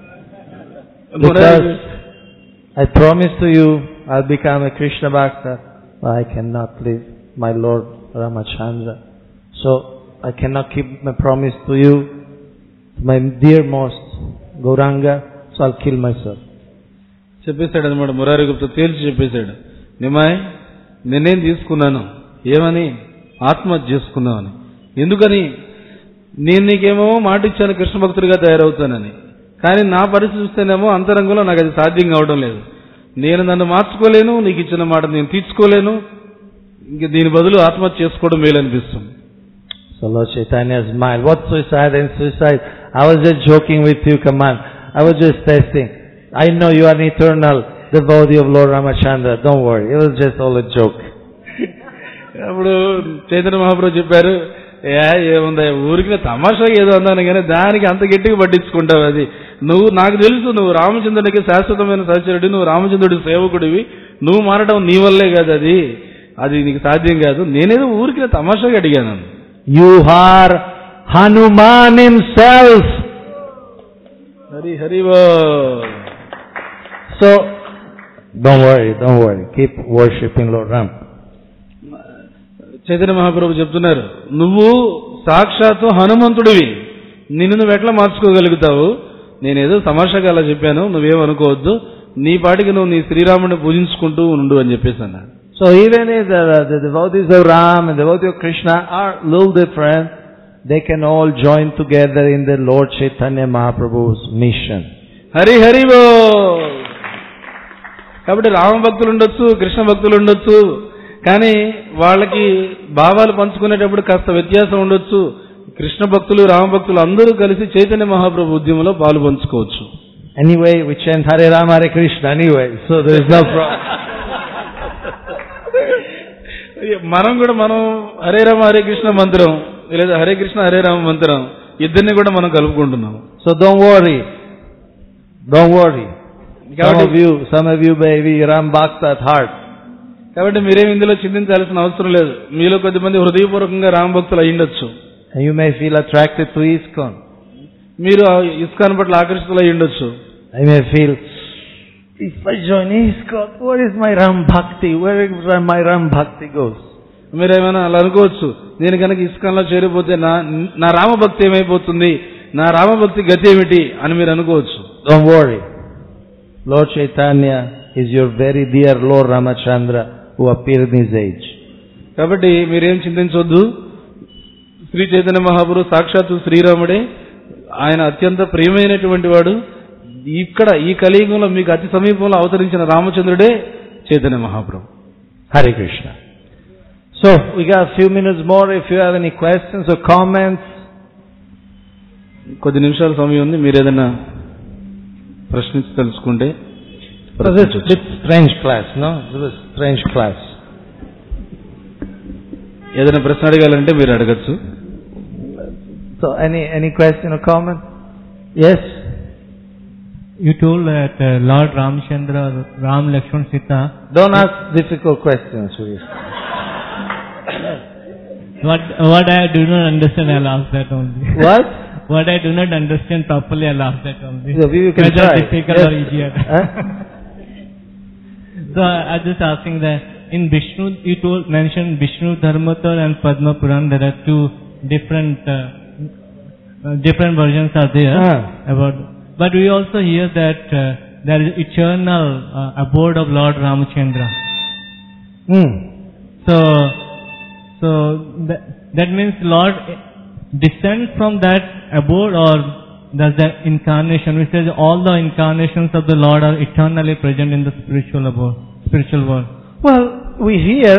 because I promised to you I'll become a Krishna Bhakta, but I cannot leave my Lord Ramachandra. So I cannot keep my promise to you, my dearmost Gauranga, so I'll kill myself. చెప్పేశాడు అనమాట. మురారి గుప్తా తేల్చి చెప్పేశాడు, నిమాయ్ నేనేం తీసుకున్నాను, ఏమని ఆత్మహత్య చేసుకున్నామని. ఎందుకని, నేను నీకేమో మాట ఇచ్చాను కృష్ణ భక్తుడిగా తయారవుతానని, కానీ నా పరిస్థితి చూస్తేనేమో అంతరంగంలో నాకు అది సాధ్యం కావడం లేదు. నేను నన్ను మార్చుకోలేను, నీకు ఇచ్చిన మాట నేను తీర్చుకోలేను, ఇంక దీని బదులు ఆత్మహత్య చేసుకోవడం మేలు అనిపిస్తుంది. So Lord Chaitanya smiled. What suicide and suicide? I was just joking with you, come on. I was just testing. I know you are an eternal devotee of Lord Ramachandra. Don't worry. It was just all a joke. అప్పుడు చైతన్య మహాప్రభు చెప్పారు, ఏముందా ఊరికి తమాషా ఏదో అన్నాను కానీ దానికి అంత గట్టిగా పట్టించుకుంటావు. అది నువ్వు నాకు తెలుసు, నువ్వు రామచంద్రుడికి శాశ్వతమైన సహచరుడి, నువ్వు రామచంద్రుడి సేవకుడివి, నువ్వు మారడం నీ వల్లే కాదు, అది అది నీకు సాధ్యం కాదు. నేనేదో ఊరికి తమాషాగా అడిగాను. You are Hanuman himself. Hari Hari boll. So don't worry, don't worry. Keep worshipping Lord Ram. Chaitanya Mahaprabhu చెప్తున్నారు, నువ్వు సాక్షాత్తు హనుమంతుడివి, నిన్ను నువ్వు ఎట్లా మార్చుకోగలుగుతావు? నేనేదో తమాషాగా అలా చెప్పాను, నువ్వేమనుకోవద్దు, నీ పాటికి నువ్వు నీ శ్రీరాముడిని పూజించుకుంటూ ఉండు అని చెప్పేసి అన్నారు. So even if the, the devotees of Ram and the devotees of Krishna are a little different, they can all join together in the Lord Chaitanya Mahaprabhu's mission. Hari Hari బోల్. కాబట్టి రామ భక్తులు ఉండొచ్చు, కృష్ణ భక్తులు ఉండొచ్చు, కానీ వాళ్ళకి భావాలు పంచుకునేటప్పుడు కాస్త వ్యత్యాసం ఉండొచ్చు. కృష్ణ భక్తులు, రామ భక్తులు అందరూ కలిసి చైతన్య మహాప్రభు ఉద్యమంలో పాలు పంచుకోవచ్చు. Anyway, we chant Hare Rama Hare Krishna anyway, so there is no problem. మనం కూడా మనం హరే రామ హరే కృష్ణ మంత్రం లేదా హరే కృష్ణ హరే రామ మంత్రం ఇద్దరిని కూడా మనం కలుపుకుంటున్నాం. So don't worry, don't worry. Some of you, some of you may be Ram Bhakta at heart. కాబట్టి మీరేం ఇందులో చింతించాల్సిన అవసరం లేదు. మీలో కొద్దిమంది హృదయపూర్వకంగా రామ భక్తులు అయ్యుండొచ్చు. And you may feel attracted to ISKCON. మీరు ఇస్కాన్ పట్ల ఆకర్షితులు అయ్యుండొచ్చు. I may feel, if I join ISKCON, where is my Ram Bhakti? Where is my Ram Bhakti goes? మీరేమైనా అలా అనుకోవచ్చు, నేను కనుక ఇస్కాన్ లో చేరిపోతే నా నా రామభక్తి ఏమైపోతుంది, నా రామభక్తి గతి ఏమిటి అని మీరు అనుకోవచ్చు. Don't worry. Lord Chaitanya is your very dear Lord Ramachandra who appeared in his age. కాబట్టి మీరేం చింతించొద్దు. శ్రీ చైతన్య మహాప్రభు సాక్షాత్తు శ్రీరాముడే, ఆయన అత్యంత ప్రియమైనటువంటి వాడు. ఇక్కడ ఈ కలియుగంలో మీకు అతి సమీపంలో అవతరించిన రామచంద్రుడే Chaitanya Mahaprabhu. Hare Krishna. So, we got a few minutes more if you have any questions or comments. కొద్ది నిమిషాల సమయం ఉంది, మీరు ఏదైనా ప్రశ్నించి తెలుసుకుంటే. It's a strange class, no? It was strange class. ఏదైనా ప్రశ్న అడగాలంటే మీరు అడగచ్చు. So, any any question or comment? Yes? You told that uh, Lord Ramchandra, Ram, Lakshman, Sita. Don't ask difficult questions, please. What what I do not understand, I'll ask that only. What? What I do not understand properly, I'll ask that only. So you can Whether try. difficult Yes. or easier. Huh? So I was just asking that in Vishnu, you told mentioned Vishnu Dharmatar and Padma Puran. There are two different uh, uh, different versions are there Ah. about. But we also hear that uh, there is eternal uh, abode of Lord Ramchandra. Hmm. So, so that, that means Lord descends from that abode, or does the incarnation, which says all the incarnations of the Lord are eternally present in the spiritual abode, spiritual world? Well, we hear,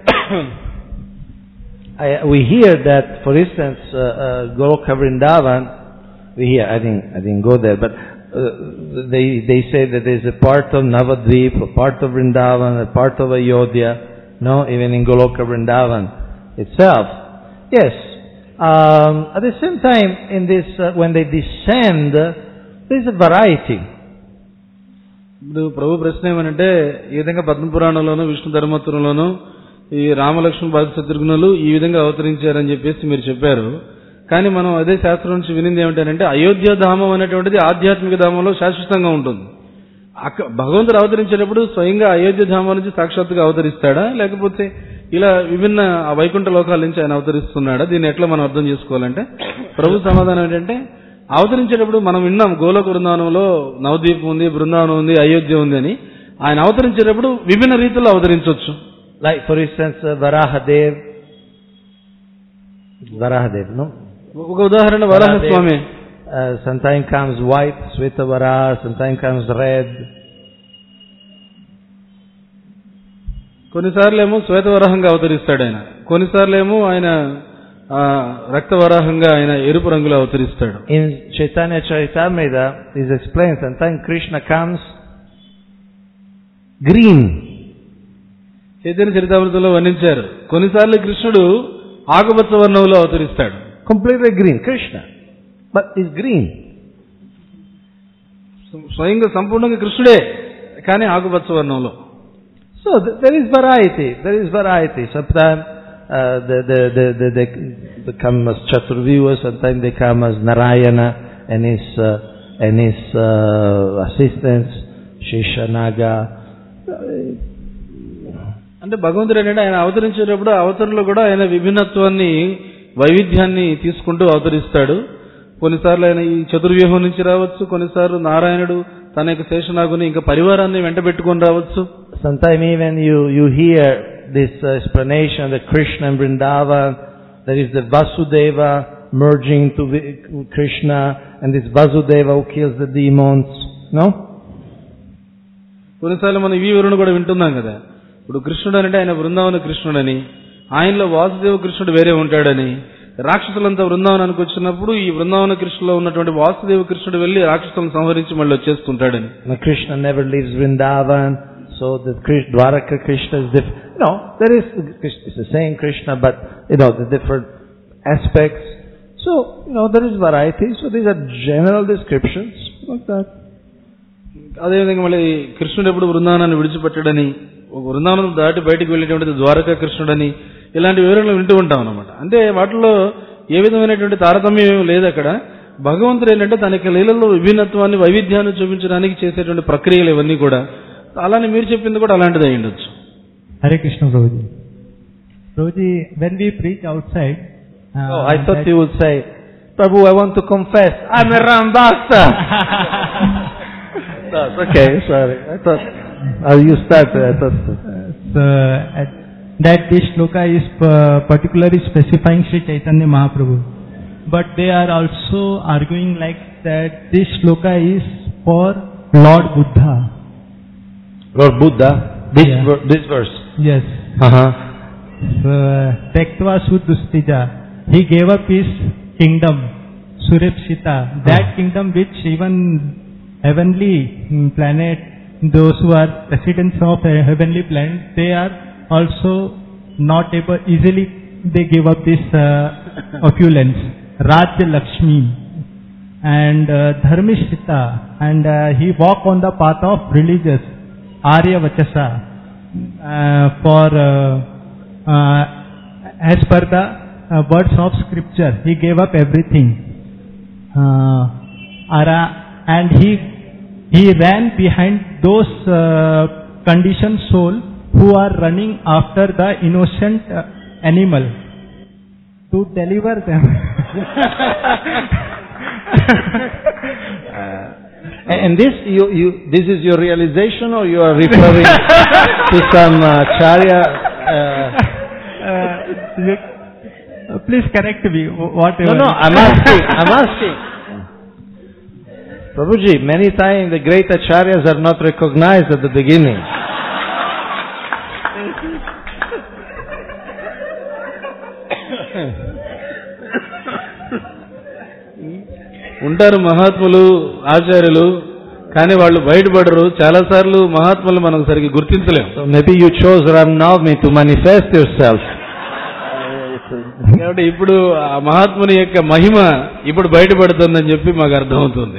I, we hear that, for instance, uh, uh, Goloka Vrindavan. We hear, I didn't, I didn't go there, but uh, they they say that there's a part of Navadvip, a part of Vrindavan, a part of Ayodhya, no, even in Goloka Vrindavan itself. Yes. Um, at the same time, in this, uh, when they descend, uh, there's a variety. ఇప్పుడు ప్రభు ప్రశ్న ఏమనంటే, ఈ విధంగా పద్మపురాణంలోను విష్ణు ధర్మత్వంలోను ఈ రామలక్ష్మణ భారత శత్రుఘ్నులు ఈ విధంగా అవతరించారని చెప్పేసి మీరు చెప్పారు. కానీ మనం అదే శాస్త్రం నుంచి వినింది ఏమిటంటే, అయోధ్య ధామం అనేటువంటిది ఆధ్యాత్మిక ధామంలో శాశ్వతంగా ఉంటుంది. అక్క భగవంతుడు అవతరించేటప్పుడు స్వయంగా అయోధ్య ధామం నుంచి సాక్షాత్తుగా అవతరిస్తాడా, లేకపోతే ఇలా విభిన్న వైకుంఠ లోకాల నుంచి ఆయన అవతరిస్తున్నాడా? దీన్ని ఎట్లా మనం అర్థం చేసుకోవాలంటే, ప్రభు సమాధానం ఏంటంటే, అవతరించేటప్పుడు మనం విన్నాం గోలోక బృందావనంలో నవద్వీపం ఉంది, బృందావనం ఉంది, అయోధ్య ఉంది అని. ఆయన అవతరించేటప్పుడు విభిన్న రీతిలో అవతరించవచ్చు. Like for instance, uh, Varahadev. Varahadev, no? ఒక ఉదాహరణ వరాహ స్వామి. Uh, sometimes comes white, Sweta Varaha, sometimes comes red. కొన్నిసార్లు ఏమో శ్వేత వరాహంగా అవతరిస్తాడు ఆయన, కొన్నిసార్లు ఏమో ఆయన రక్త వరాహంగా ఆయన ఎరుపు రంగులో అవతరిస్తాడు. In Chaitanya Charitamrita is explained, sometimes Krishna comes green. Chaitanya చరితామృతంలో వర్ణించారు, కొన్నిసార్లు కృష్ణుడు ఆకుపచ్చ వర్ణంలో అవతరిస్తాడు. Completely green, Krishna. But is green. స్వయంగా సంపూర్ణంగా కృష్ణుడే, కానీ ఆకుపచ్చ వర్ణంలో. So th- there is variety. There is variety. Sometimes uh, they, they, they, they, they, they come as Chaturvyuha, sometimes they come as Narayana and his uh, and his uh, assistants, Sheshanaga. అంటే భగవంతుడు ఏంటంటే ఆయన అవతరించేటప్పుడు అవతరణలో కూడా ఆయన విభిన్నత్వాన్ని, వైవిధ్యాన్ని తీసుకుంటూ అవతరిస్తాడు. కొన్నిసార్లు ఆయన ఈ చతుర్వ్యూహం నుంచి రావచ్చు, కొన్నిసార్లు నారాయణుడు తన యొక్క శేషనాగుని ఇంకా పరివారాన్ని వెంట పెట్టుకొని రావచ్చు. Sometimes even you you hear this uh, explanation that Krishna and Vrindavan, there is the Vasudeva merging to Krishna, and this Vasudeva who kills the demons. No? కొన్నిసార్లు మనం ఈ వివరణ కూడా వింటున్నాం కదా. ఇప్పుడు కృష్ణుడు అంటే ఆయన బృందావన కృష్ణుడని, ఆయనలో వాసుదేవ కృష్ణుడు వేరే ఉంటాడని, రాక్షసులంతా బృందావనానికి వచ్చినప్పుడు ఈ బృందావన కృష్ణులో ఉన్నటువంటి వాసుదేవ కృష్ణుడు వెళ్లి రాక్షసులను సంహరించి మళ్ళీ వచ్చేస్తుంటాడని. Krishna never leaves Vrindavan, so the Dwaraka Krishna is different. No, there is it's the same Krishna, but you know the different aspects. So you know there is variety. So these are general descriptions like that. అదేవిధంగా మళ్ళీ కృష్ణుడు ఎప్పుడు బృందావనాన్ని విడిచిపెట్టడని, బృందావనం దాటి బయటకు వెళ్ళేటువంటి ద్వారకా కృష్ణుడని, ఇలాంటి వివరణలు వింటూ ఉంటాం అన్నమాట. అంటే వాటిలో ఏ విధమైనటువంటి తారతమ్యం లేదు. అక్కడ భగవంతుడు ఏంటంటే తన యొక్క లీలల్లో విభిన్నత్వాన్ని, వైవిధ్యాన్ని చూపించడానికి చేసేటువంటి ప్రక్రియలు ఇవన్నీ కూడా. అలానే మీరు చెప్పింది కూడా అలాంటిది అయి ఉండొచ్చు. Hare Krishna Prabhuji. Prabhuji, when we preach outside, uh, oh, I thought you would say, Prabhu, I want to confess, I'm a Rambhakta. No, okay, sorry. I thought, oh, you started, I thought. So, at, that this shloka is uh, particularly specifying Sri Chaitanya Mahaprabhu. But they are also arguing like that this shloka is for Lord Buddha. Lord Buddha, this, Yeah. ver- this verse. Yes. Uh-huh. Tektva Sudustija. He gave up his kingdom, Surepshita. That kingdom which even heavenly mm, planet, those who are residents of a heavenly planet, they are also not able, easily they give up this uh, opulence. Rajya Lakshmi and uh, Dharmishita, and uh, he walk on the path of religious, Arya Vachasa, uh, for uh, uh, as per the uh, words of scripture, he gave up everything. Uh, Ara, and he he ran behind those uh, conditioned soul who are running after the innocent uh, animal to deliver them. And and this, you, you, this is your realization, or you are referring to some uh, charya? Uh, Uh, you, uh, please correct me, wh- whatever. no, no, I'm asking, I'm asking. Prabhuji, many times the great acharyas are not recognized at the beginning. ఉంటారు మహాత్ములు, ఆచార్యులు, కానీ వాళ్ళు బయటపడరు. చాలా సార్లు మహాత్ములు మనం సరిగ్గా గుర్తించలేం. So maybe you chose Ram Navami to manifest yourself. కాబట్టి ఇప్పుడు ఆ మహాత్ముని యొక్క మహిమ ఇప్పుడు బయటపడుతుందని చెప్పి మాకు అర్థమవుతుంది.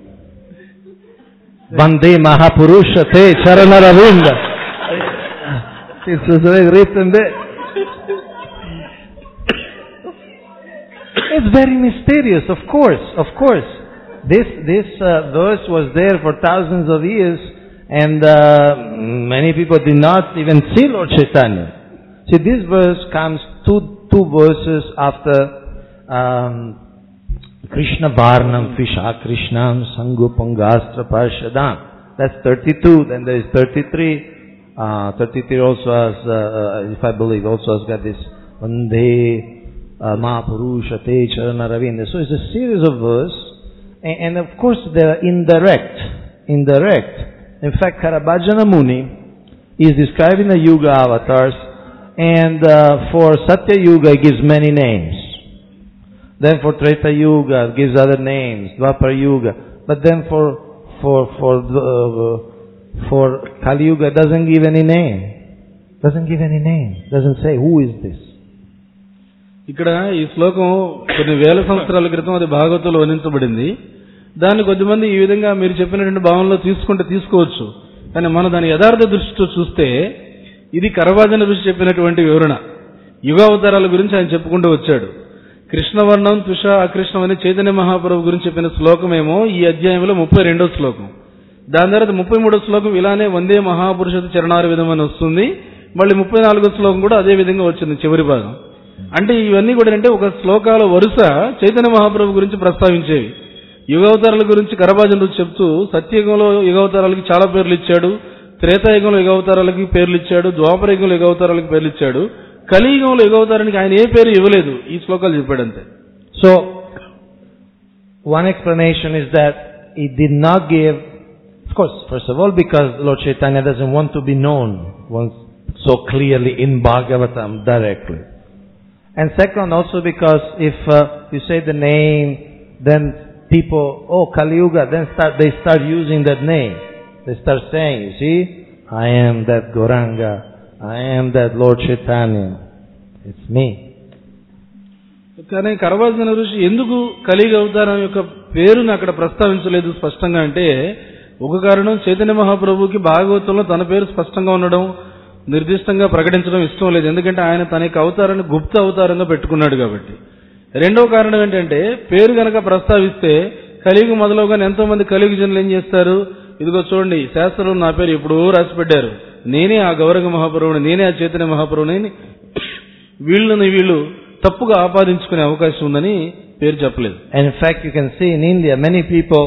Vande Mahapurusha te Charanaravinda. This is written there. It's very mysterious, of course, of course. This this uh, verse was there for thousands of years, and uh, many people did not even see Lord Chaitanya. See, this verse comes two two verses after um, Krishna Varnam Fisha Krishnam Sangupangastra Parshadam. That's thirty-two. Then there is thirty-three. Uh, thirty-three also has, uh, if I believe, also has got this Vande uh, Mahapurusha Te Charana Ravinda. So it's a series of verses, and, and of course they are indirect. Indirect. In fact, Karabhajana Muni is describing the Yuga avatars, and uh, for Satya Yuga he gives many names. Then for Treta Yuga it gives other names, Dwapara Yuga. But then for for for uh, for Kali Yuga it doesn't give any name. Doesn't give any name. Doesn't say who is this. ఇక్కడ ఈ శ్లోకం కొన్ని వేల సంవత్సరాల క్రితం అది భాగవతంలో వర్ణించబడింది. దాన్ని కొద్దిమంది ఈ విధంగా మీరు చెప్పినటువంటి భావనలో తీసుకుంటే తీసుకోవచ్చు. కానీ మనం దాని యథార్థ దృష్టితో చూస్తే ఇది కరవాజన ఋషి చెప్పినటువంటి వివరణ. యుగావతారాల గురించి ఆయన చెప్పుకుంటూ వచ్చాడు. కృష్ణవర్ణం తుష అకృష్ణం అని చైతన్య మహాప్రభు గురించి చెప్పిన శ్లోకమేమో ఈ అధ్యాయంలో ముప్పై రెండో శ్లోకం. దాని తర్వాత ముప్పై మూడో శ్లోకం ఇలానే వందే మహాపురుష చరణార విధం అని వస్తుంది. మళ్ళీ ముప్పై నాలుగో శ్లోకం కూడా అదే విధంగా వచ్చింది చివరి భాగం. అంటే ఇవన్నీ కూడా అంటే ఒక శ్లోకాల వరుస చైతన్య మహాప్రభు గురించి ప్రస్తావించేవి. యుగావతారాల గురించి కరవాజన ఋషి చెప్తూ సత్యయుగంలో యుగావతారాలకి చాలా పేర్లు ఇచ్చాడు, త్రేతాయుగంలో యుగావతారాలకి పేర్లు ఇచ్చాడు, ద్వాపర యుగంలో యుగావతారాలకి పేర్లు ఇచ్చాడు. కలియుగంలో యుగావతారానికి ఆయన ఏ పేరు ఇవ్వలేదు, ఈ శ్లోకాలు చెప్పాడంతే. So, one explanation is that he did not give, of course, first of all, because Lord Chaitanya doesn't want to be known once so clearly in Bhagavatam directly. And second, also because if uh, you say the name, then people, oh, Kali Yuga, then start, they start using that name. They start saying, you see, I am that Gauranga, I am that Lord Chaitanya, it's me. కానీ కరవాజన ఋషి ఎందుకు కలియుగ అవతారం యొక్క పేరును అక్కడ ప్రస్తావించలేదు స్పష్టంగా అంటే, ఒక కారణం చైతన్య మహాప్రభుకి భాగవతంలో తన పేరు స్పష్టంగా ఉండడం, నిర్దిష్టంగా ప్రకటించడం ఇష్టం లేదు. ఎందుకంటే ఆయన తన యొక్క అవతారాన్ని గుప్త అవతారంగా పెట్టుకున్నాడు కాబట్టి. రెండవ కారణం ఏంటంటే, పేరు గనక ప్రస్తావిస్తే కలియుగం మొదలవగానే ఎంతో మంది కలియుగ జనులు ఏం చేస్తారు, ఇదిగో చూడండి శాస్త్రంలో నా పేరు ఎప్పుడూ రాసి పెట్టారు, నేనే ఆ గౌరగ మహాప్రభుని, నేనే ఆ చైతన్య మహాప్రభుని, వీళ్ళని వీళ్ళు తప్పుగా ఆపాదించుకునే అవకాశం ఉందని పేరు చెప్పలేదు. And in fact, you can see in India, many people,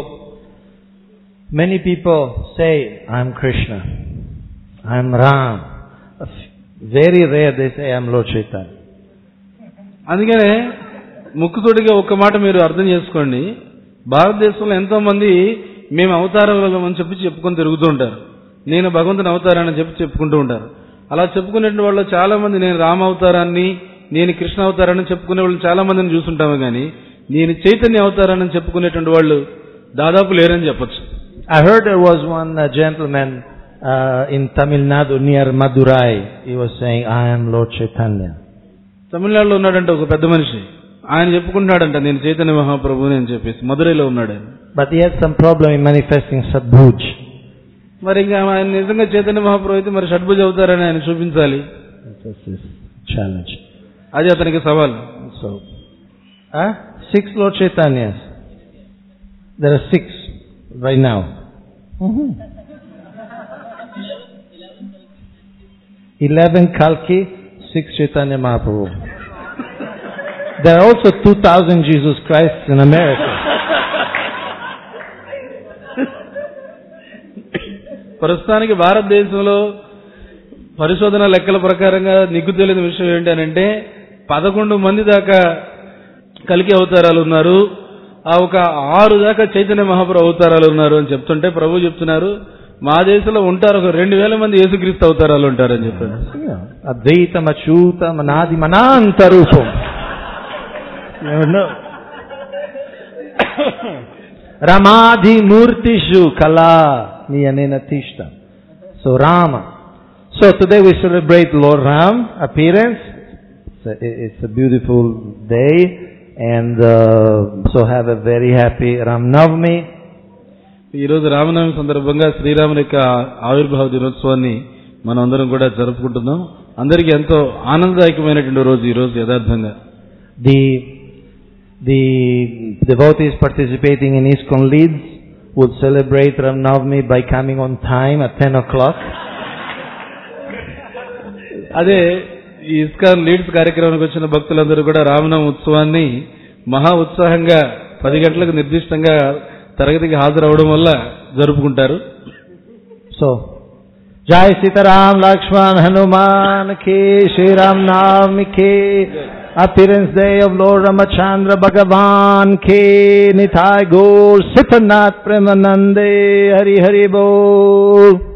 many people say, I am Krishna, I am Ram. Very rare they say, I am Lord Chaitanya. అందుకనే ముక్కుతోటిగా ఒక్క మాట మీరు అర్థం చేసుకోండి. భారతదేశంలో ఎంతో మంది మేము అవతారాలు అని చెప్పి చెప్పుకొని తిరుగుతూ ఉంటారు. నేను భగవంతుని అవతారాన్ని చెప్పి చెప్పుకుంటూ ఉంటారు. అలా చెప్పుకునేటువంటి వాళ్ళు చాలా మంది నేను రామ అవతారాన్ని, నేను కృష్ణ అవతారాన్ని చెప్పుకునే వాళ్ళు చాలా మందిని చూస్తుంటాము, కానీ నేను చైతన్య అవతారాన్ని చెప్పుకునేటువంటి వాళ్ళు దాదాపు లేరని చెప్పొచ్చు. I heard there was one uh, gentleman uh, in Tamil Nadu near Madurai. He was saying, I am Lord Chaitanya. తమిళనాడులో ఉన్నాడంటే ఒక పెద్ద మనిషి, ఆయన చెప్పుకుంటున్నాడంట నేను చైతన్య మహాప్రభుని అని చెప్పేసి. మధురైలో ఉన్నాడు ఆయన. But he had some problem in manifesting Sadbhuj. మరి ఇంకా ఆయన నిజంగా చైతన్య మహాప్రభు అయితే మరి షడ్భుజ అవుతారని ఆయన చూపించాలి. That's his challenge. అది అతనికి సవాల్. So, huh? Six Lord Chaitanyas. There are six right now. Mm-hmm. Eleven Kalki, six Chaitanya Mahaprabhu. There are also two thousand Jesus Christs in America. ప్రస్తుతానికి భారతదేశంలో పరిశోధన లెక్కల ప్రకారంగా నీకు తెలియని విషయం ఏంటంటే పదకొండు మంది దాకా కలికి అవతారాలు ఉన్నారు, ఆ ఒక ఆరు దాకా చైతన్య మహాప్రభు అవతారాలు ఉన్నారు అని చెప్తుంటే ప్రభు చెప్తున్నారు మా దేశంలో ఉంటారు ఒక రెండు వేల మంది యేసుక్రీస్తు అవతారాలు ఉంటారని చెప్పారు. అద్వైతం అచ్యుతం అనాది మనాంత రూపం. Ramadhi Murtishu Kala Niyanena Tishta. So Rama. So today we celebrate Lord Ram appearance. It's a, it's a beautiful day, and uh, so have a very happy Ram Navami. ఈ రోజు రామనవమి సందర్భంగా శ్రీరాముని యొక్క ఆవిర్భావ దినోత్సవాన్ని మనం అందరం కూడా జరుపుకుంటున్నాం. అందరికీ ఎంతో ఆనందదాయకమైనటువంటి రోజు ఈ రోజు యథార్థంగా. The the devotees participating in ISKCON Leads would celebrate Ram Navami by coming on time at ten o'clock. అదే ఈ ఇస్కాన్ లీడ్స్ కార్యక్రమానికి వచ్చిన భక్తులందరూ కూడా రామనవమి ఉత్సవాన్ని మహా ఉత్సాహంగా పది గంటలకు నిర్దిష్టంగా తరగతికి హాజరవడం వల్ల జరుపుకుంటారు. సో జై సీతారాం లక్ష్మణ్ హనుమాన్ కి శ్రీరామ్ నవమి కి appearance day of Lord Ramachandra Bhagavan ke Nitai Gaur Sitanath Premanande Hari Hari Bol.